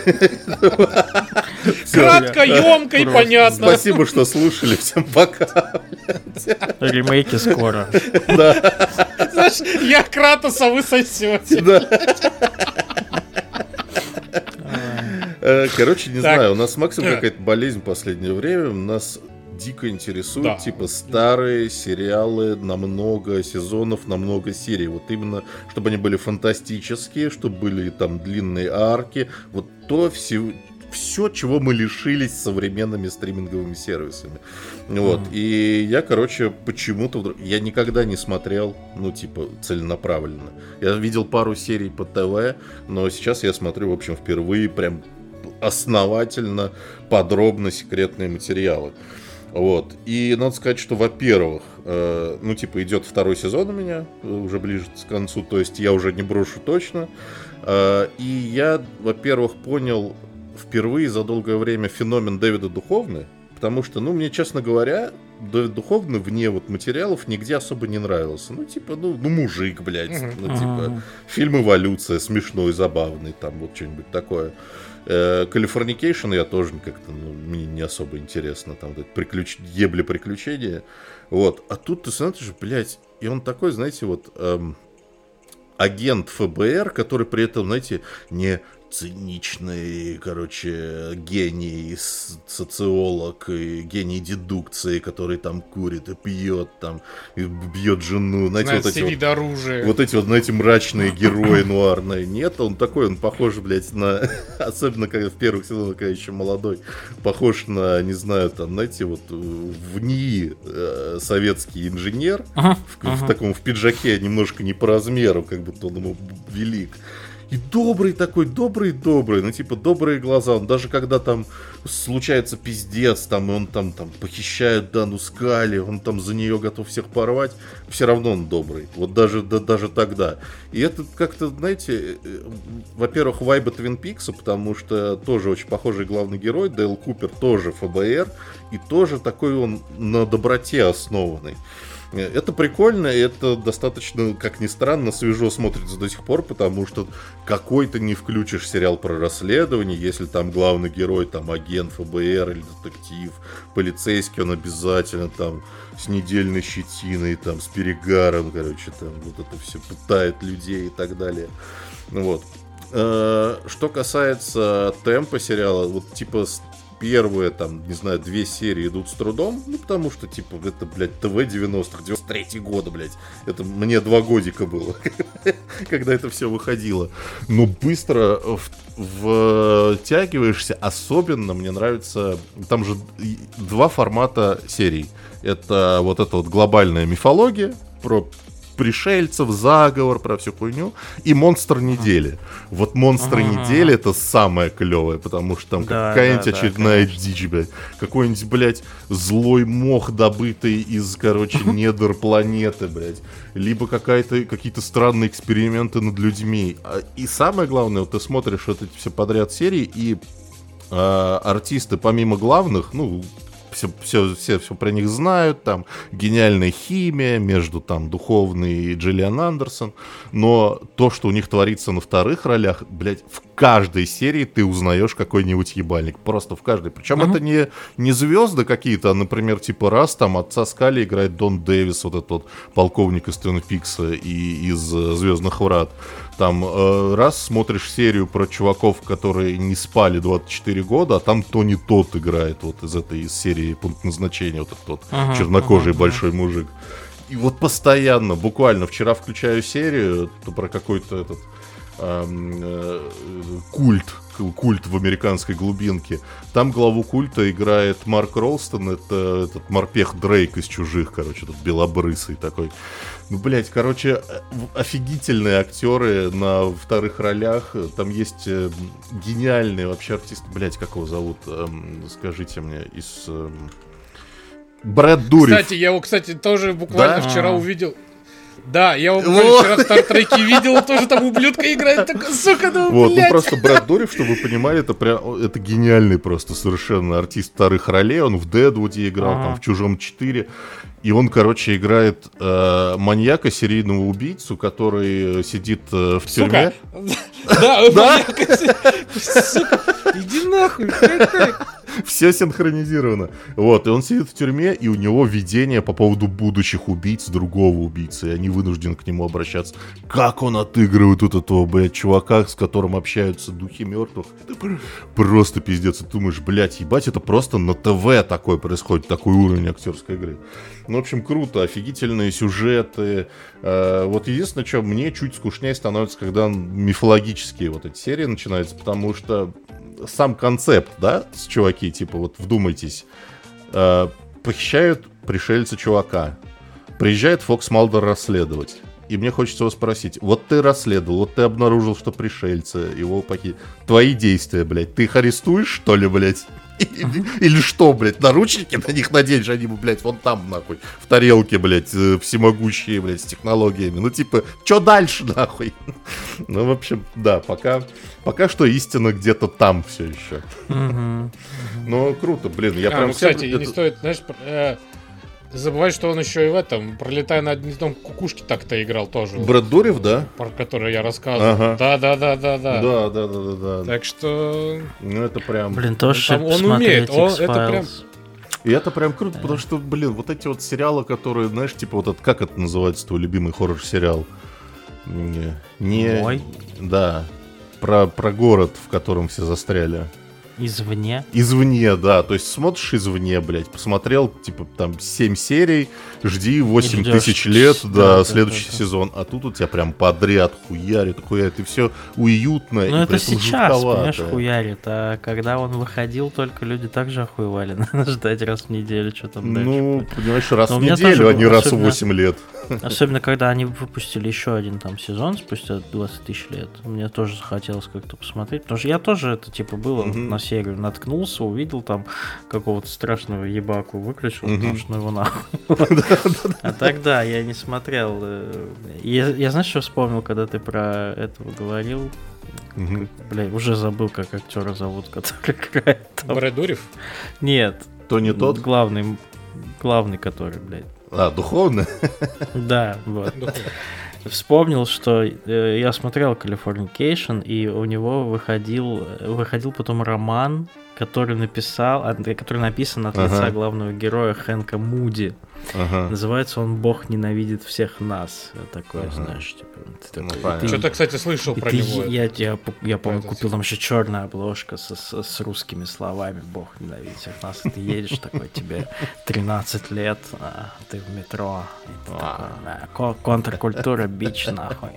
Кратко, емко и понятно. Спасибо, что слушали. Всем пока. Ремейки скоро. Знаешь, я Кратоса, вы сосете. Короче, не знаю, у нас с Максом какая-то болезнь в последнее время. Нас дико интересуют, Да. типа, старые сериалы на много сезонов, на много серий. Вот именно, чтобы они были фантастические, чтобы были там длинные арки. Вот то все, все, чего мы лишились современными стриминговыми сервисами. Вот. Mm. И я, короче, почему-то... вдруг- Я никогда не смотрел, ну, типа, целенаправленно. Я видел пару серий по ТВ, но сейчас я смотрю, в общем, впервые прям основательно, подробно секретные материалы. Вот. И надо сказать, что, во-первых, э, ну, типа, идет второй сезон у меня, э, уже ближе к концу, то есть я уже не брошу точно. Э, и я, во-первых, понял впервые за долгое время феномен Дэвида Духовны, потому что, ну, мне, честно говоря, Дэвид Духовны вне вот материалов нигде особо не нравился. Ну, типа, ну, ну мужик, блядь. Uh-huh. Ну, типа, uh-huh. фильм «Эволюция», смешной, забавный, там, вот что-нибудь такое. Калифорникейшн я тоже как-то, ну, мне не особо интересно, там, вот, приключ... ебли приключения. Вот. А тут ты смотришь, блядь, и он такой, знаете, вот, эм, агент ФБР, который при этом, знаете, не циничный, короче, гений, социолог, и гений дедукции, который там курит и пьет, там, и бьет жену. Знаете, Знает вот эти вот, оружие. вот эти вот, знаете, мрачные герои нуарные. Нет, он такой, он похож, блядь, на... Особенно, когда в первых сезонах, когда еще молодой, похож на, не знаю, там, знаете, вот в НИИ э, советский инженер, uh-huh. в, uh-huh. в таком, в пиджаке, немножко не по размеру, как будто он ему велик. И добрый такой, добрый-добрый, ну, типа, добрые глаза. Он даже когда там случается пиздец, там, и он там, там похищает Дану Скали, он там за нее готов всех порвать, все равно он добрый. Вот даже, да, даже тогда. И это как-то, знаете, во-первых, вайба Твин Пикса, потому что тоже очень похожий главный герой, Дейл Купер, тоже ФБР, и тоже такой он на доброте основанный. Это прикольно, и это достаточно, как ни странно, свежо смотрится до сих пор, потому что какой ты не включишь сериал про расследование, если там главный герой, там агент ФБР или детектив, полицейский, он обязательно там с недельной щетиной, там с перегаром, короче, там вот это все пытает людей и так далее. Вот. Что касается темпа сериала, вот типа первые, там, не знаю, две серии идут с трудом, ну, потому что, типа, это, блядь, ТВ девяностых, девяносто третий года, блядь. Это мне два годика было, когда это все выходило. Но быстро втягиваешься, особенно мне нравится, там же два формата серий. Это вот эта вот глобальная мифология про пришельцев, заговор, про всю хуйню, и монстр недели. Вот монстр ага. недели это самое клевое, потому что там да, какая-нибудь да, очередная да, дичь, блядь. Какой-нибудь, блядь, злой мох, добытый из, короче, недр планеты, блядь. Либо какая-то, какие-то странные эксперименты над людьми. И самое главное, вот ты смотришь вот эти все подряд серии, и э, артисты, помимо главных, ну, Все, все, все, все про них знают, там гениальная химия между там Духовной и Джиллиан Андерсон, но то, что у них творится на вторых ролях, блядь, в каждой серии ты узнаешь какой-нибудь ебальник, просто в каждой, причем uh-huh. это не, не звезды какие-то, а, например, типа раз там отца Скали играет Дон Дэвис, вот этот вот полковник из Твин Пикса и из Звездных Врат. Там э, раз смотришь серию про чуваков, которые не спали двадцать четыре года, а там Тони Тодд играет вот из этой из серии «Пункт назначения», вот этот вот ага, чернокожий ага, большой ага. мужик. И вот постоянно, буквально вчера включаю серию про какой-то этот эм, э, культ, культ в американской глубинке. Там главу культа играет Марк Ролстон, это этот морпех Дрейк из «Чужих», короче, тут белобрысый такой. Ну, блядь, короче, офигительные актеры на вторых ролях. Там есть э, гениальные вообще артисты. Блядь, как его зовут? Эм, скажите мне, из... Эм... Брэд Дуриф. Кстати, я его, кстати, тоже буквально да? вчера А-а-а. увидел. Да, я его Вот. вчера в Стартреке видел, тоже там ублюдка играет, такой, сука, ну, Вот, ну блядь. просто Брэд Дориф, чтобы вы понимали, это прям, это гениальный просто совершенно артист вторых ролей. Он в Дэдвуде играл, Ага. там в Чужом четыре. И он, короче, играет э, маньяка, серийного убийцу, который сидит э, в тюрьме. Сука. Да, да? Сука, иди нахуй, как так? Все синхронизировано. Вот, и он сидит в тюрьме, и у него видение по поводу будущих убийц другого убийцы, и они вынуждены к нему обращаться. Как он отыгрывает вот этого, блядь, чувака, с которым общаются духи мертвых. Это пр- просто пиздец. И ты думаешь, блядь, ебать, это просто на ТВ такое происходит, такой уровень актерской игры. Ну, в общем, круто, офигительные сюжеты. Э, вот единственное, что мне чуть скучнее становится, когда мифологические вот эти серии начинаются, потому что сам концепт, да, с чуваки, типа, вот вдумайтесь, э, похищают пришельца чувака, приезжает Фокс Малдер расследовать, и мне хочется его спросить, вот ты расследовал, вот ты обнаружил, что пришельцы, его похитили, твои действия, блядь, ты их арестуешь, что ли, блядь? Или, или что, блядь, наручники на них наденешь, они, блядь, вон там, нахуй, в тарелке, блядь, э, всемогущие, блядь, с технологиями. Ну, типа, что дальше, нахуй? Ну, в общем, да, пока, пока что истина где-то там все еще. Мгм. Но круто, блин, я А, прям... ну, кстати, и всем- не это- стоит, знаешь, пр- э, забывать, что он еще и в этом, пролетая над гнездом кукушки, так-то играл тоже. Брэд Дориф, да? Про который я рассказывал. Ага. Да, да, да, да, да. Да, да, да, да, да. Так что. Ну, это прям... Блин, тоже Там он посмотреть умеет, он- это прям- X-Files. И это прям круто, потому что, блин, вот эти вот сериалы, которые, знаешь, типа вот это, как это называется, твой любимый хоррор-сериал? Не, не- Мой? Да, про, про город, в котором все застряли. Извне. Извне, да, то есть смотришь извне, блядь, посмотрел, типа, там, семь серий, жди восемь ждёшь, тысяч лет, да, да, да, следующий да, да. сезон, а тут у тебя прям подряд хуярит, хуярит, и все уютно, и Ну это при этом сейчас, понимаешь, жутковато. хуярит, а когда он выходил, только люди так же охуевали. Надо ждать раз в неделю, что там дальше Ну, будет. понимаешь, раз Но у в меня неделю, тоже а не было, раз в особенно- восемь лет. Особенно, когда они выпустили еще один там сезон спустя двадцать тысяч лет. Мне тоже захотелось как-то посмотреть. Потому что я тоже, это типа было, Мгм. на серию наткнулся, увидел там какого-то страшного ебаку, выключил, Мгм. потому что ну его нахуй. А тогда я не смотрел. э, Я, я знаешь, что вспомнил, когда ты про этого говорил? Мгм. Бля, уже забыл, как актера зовут, который играет там. Брэд Дориф? Нет. То не тот? Главный, главный, который, блядь. А, духовно? Да, вот. Да. Вспомнил, что э, я смотрел Californication, и у него выходил, выходил потом роман, который написал, а, который написан от лица Ага. главного героя Хэнка Муди. Ага. Называется он «Бог ненавидит всех нас». Такое, Ага. знаешь, типа. ты Ну, такой, понятно. ты- Что-то, кстати, слышал и про ты- него. я, я, я, помню, этот купил там еще черная обложка со- с, с русскими словами «Бог ненавидит всех нас». И ты едешь такой, тебе тринадцать лет, а ты в метро. И ты такой, да, ко- контркультура, бич, нахуй.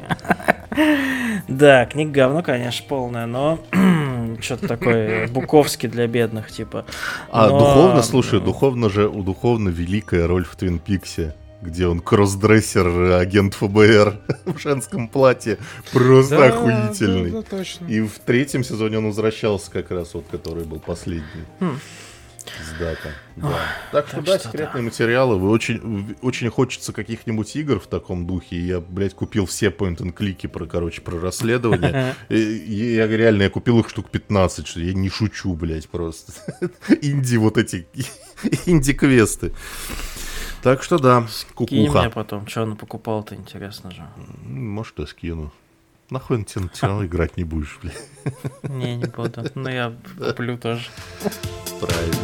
Да, книга говно, конечно, полная, но что-то такое Буковский для бедных, типа. А Но- духовно, слушай, духовно же, у духовно великая роль в Твин Пиксе, где он кроссдрессер, э, агент ФБР в женском платье. Просто Да, охуительный. да, да, точно. И в третьем сезоне он возвращался как раз, вот который был последний. Хм. С дата. Да. Так что так да, что секретные материалы. Вы очень, в- очень хочется каких-нибудь игр в таком духе. И я, блядь, купил все point-and-клики про, короче, про расследование. И- и я реально, я купил их штук пятнадцать, что я не шучу, блядь, просто. Инди вот эти, инди-квесты. Так что да, Кинь мне кукуха. потом, что он покупал-то, интересно же. М, Может, я скину. Нахуй на тебя все равно играть не будешь, блядь. Не, не буду. Но я куплю тоже. Правильно.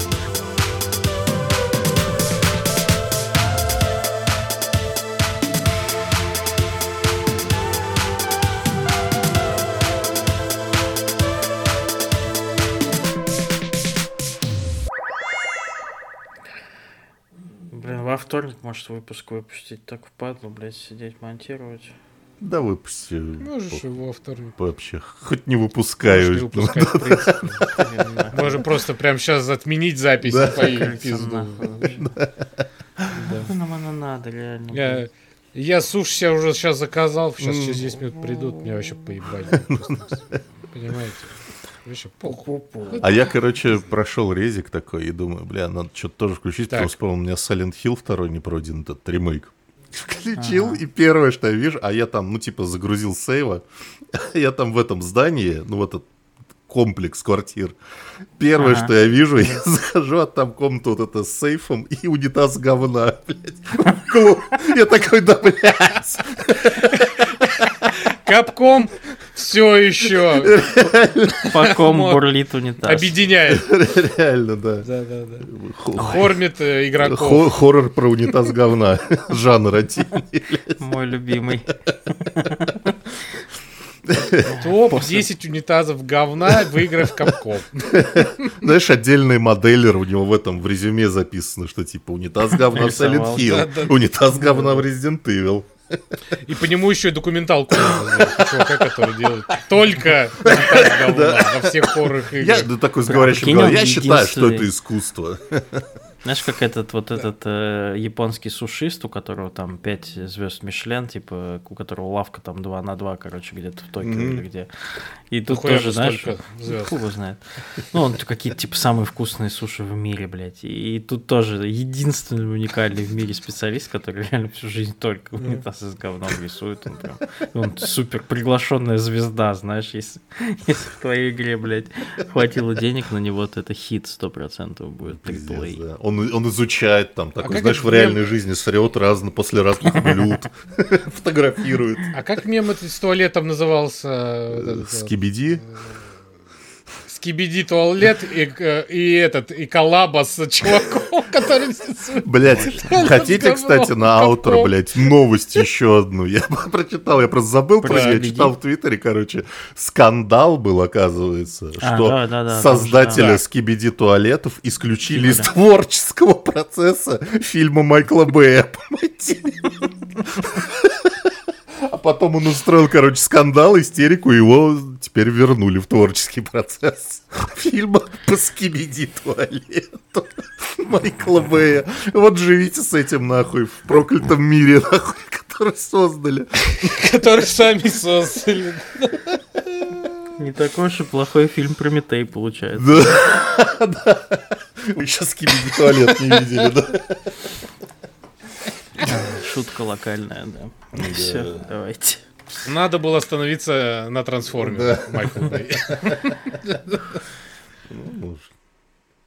Блин, во вторник, может, выпуск выпустить. Так впадло, блядь, сидеть, монтировать. Да выпусти. Можешь его во вторник. Вообще, хоть не Можешь не выпускаю. выпускать, в принципе. Можем просто прям сейчас отменить запись Да. и поедем в Кажется, пизду. нахуй вообще. Нахуй нам оно надо, реально. Я, блядь. я суши себе уже сейчас заказал, сейчас М. через десять минут придут, мне вообще поебать. будет, честно. Понимаете? Вообще похуй. Пу-пу-пу. А я, короче, прошел резик такой и думаю, бля, надо что-то тоже включить, Так. потому что, по-моему, у меня Silent Hill второй не пройден, этот ремейк. Включил, и первое, что я вижу, а я там, ну, типа, загрузил сейва, я там в этом здании, ну, в этот комплекс квартир. Первое, Ага. что я вижу, я захожу, а там комната вот эта с сейфом и унитаз говна, блядь. в углу. Я такой, да, блядь. Капком все еще По ком Вот. бурлит унитаз. объединяет. Реально, да. Да, да, да. Хо- Кормит э, игроков. хо- Хоррор про унитаз говна. Жанр отдельный. Мой любимый. Топ десять унитазов говна в играх Капком. Знаешь, отдельный моделлер у него в этом в резюме записано, что типа унитаз говна в Silent Нарисовал. Hill, Да-да. унитаз говна в Resident Evil. И по нему еще и документалку можно сделать. Чувака, который делает только унитаз говна во всех хоррорах Я играх. да, такой с Прям, говорящим прикинь, головой, он я считаю, что единственный. это искусство. Знаешь, как этот вот этот э, японский сушист, у которого там пять звезд Мишлен, типа, у которого лавка там два на два, короче, где-то в Токио Мгм. или где. И тут Нахуя тоже, же знаешь, столько звезд? хуй его знает. Ну, он какие-то, типа, самые вкусные суши в мире, блядь. И, и тут тоже единственный уникальный в мире специалист, который реально всю жизнь только унитаз из говна рисует. Он прям, он супер приглашенная звезда, знаешь, если, если в твоей игре, блядь, хватило денег на него, то это хит сто процентов будет. Пиздец, Триплей. да. Он, он изучает там, такой, как знаешь, это в реальной жизни срет разно после разных блюд, фотографирует. А как мем этот с туалетом назывался? Вот этот вот? Скибиди. Скибиди туалет и, э, и этот, и коллаба с чуваком, который... Блять, хотите, говно, кстати, на аутро, капком. блять, новость еще одну. Я прочитал, я просто забыл про Про нее, Скибиди? читал в Твиттере, короче. Скандал был, оказывается, А, что да, да, да, создатели там же, да. скибиди туалетов исключили из Кинули. творческого процесса фильма Майкла Бэя. Понимаете? А потом он устроил, короче, скандал, истерику, и его теперь вернули в творческий процесс фильма по скибиди туалету Майкла Бэя. Вот живите с этим, нахуй, в проклятом мире, нахуй, который создали. Который сами создали. Не такой уж и плохой фильм Прометей получается. Да, да. Вы сейчас скибиди туалет не видели, да? Шутка локальная, да. Все, давайте. Надо было остановиться на трансформере, Да. Майкл Бэй. Ну, может.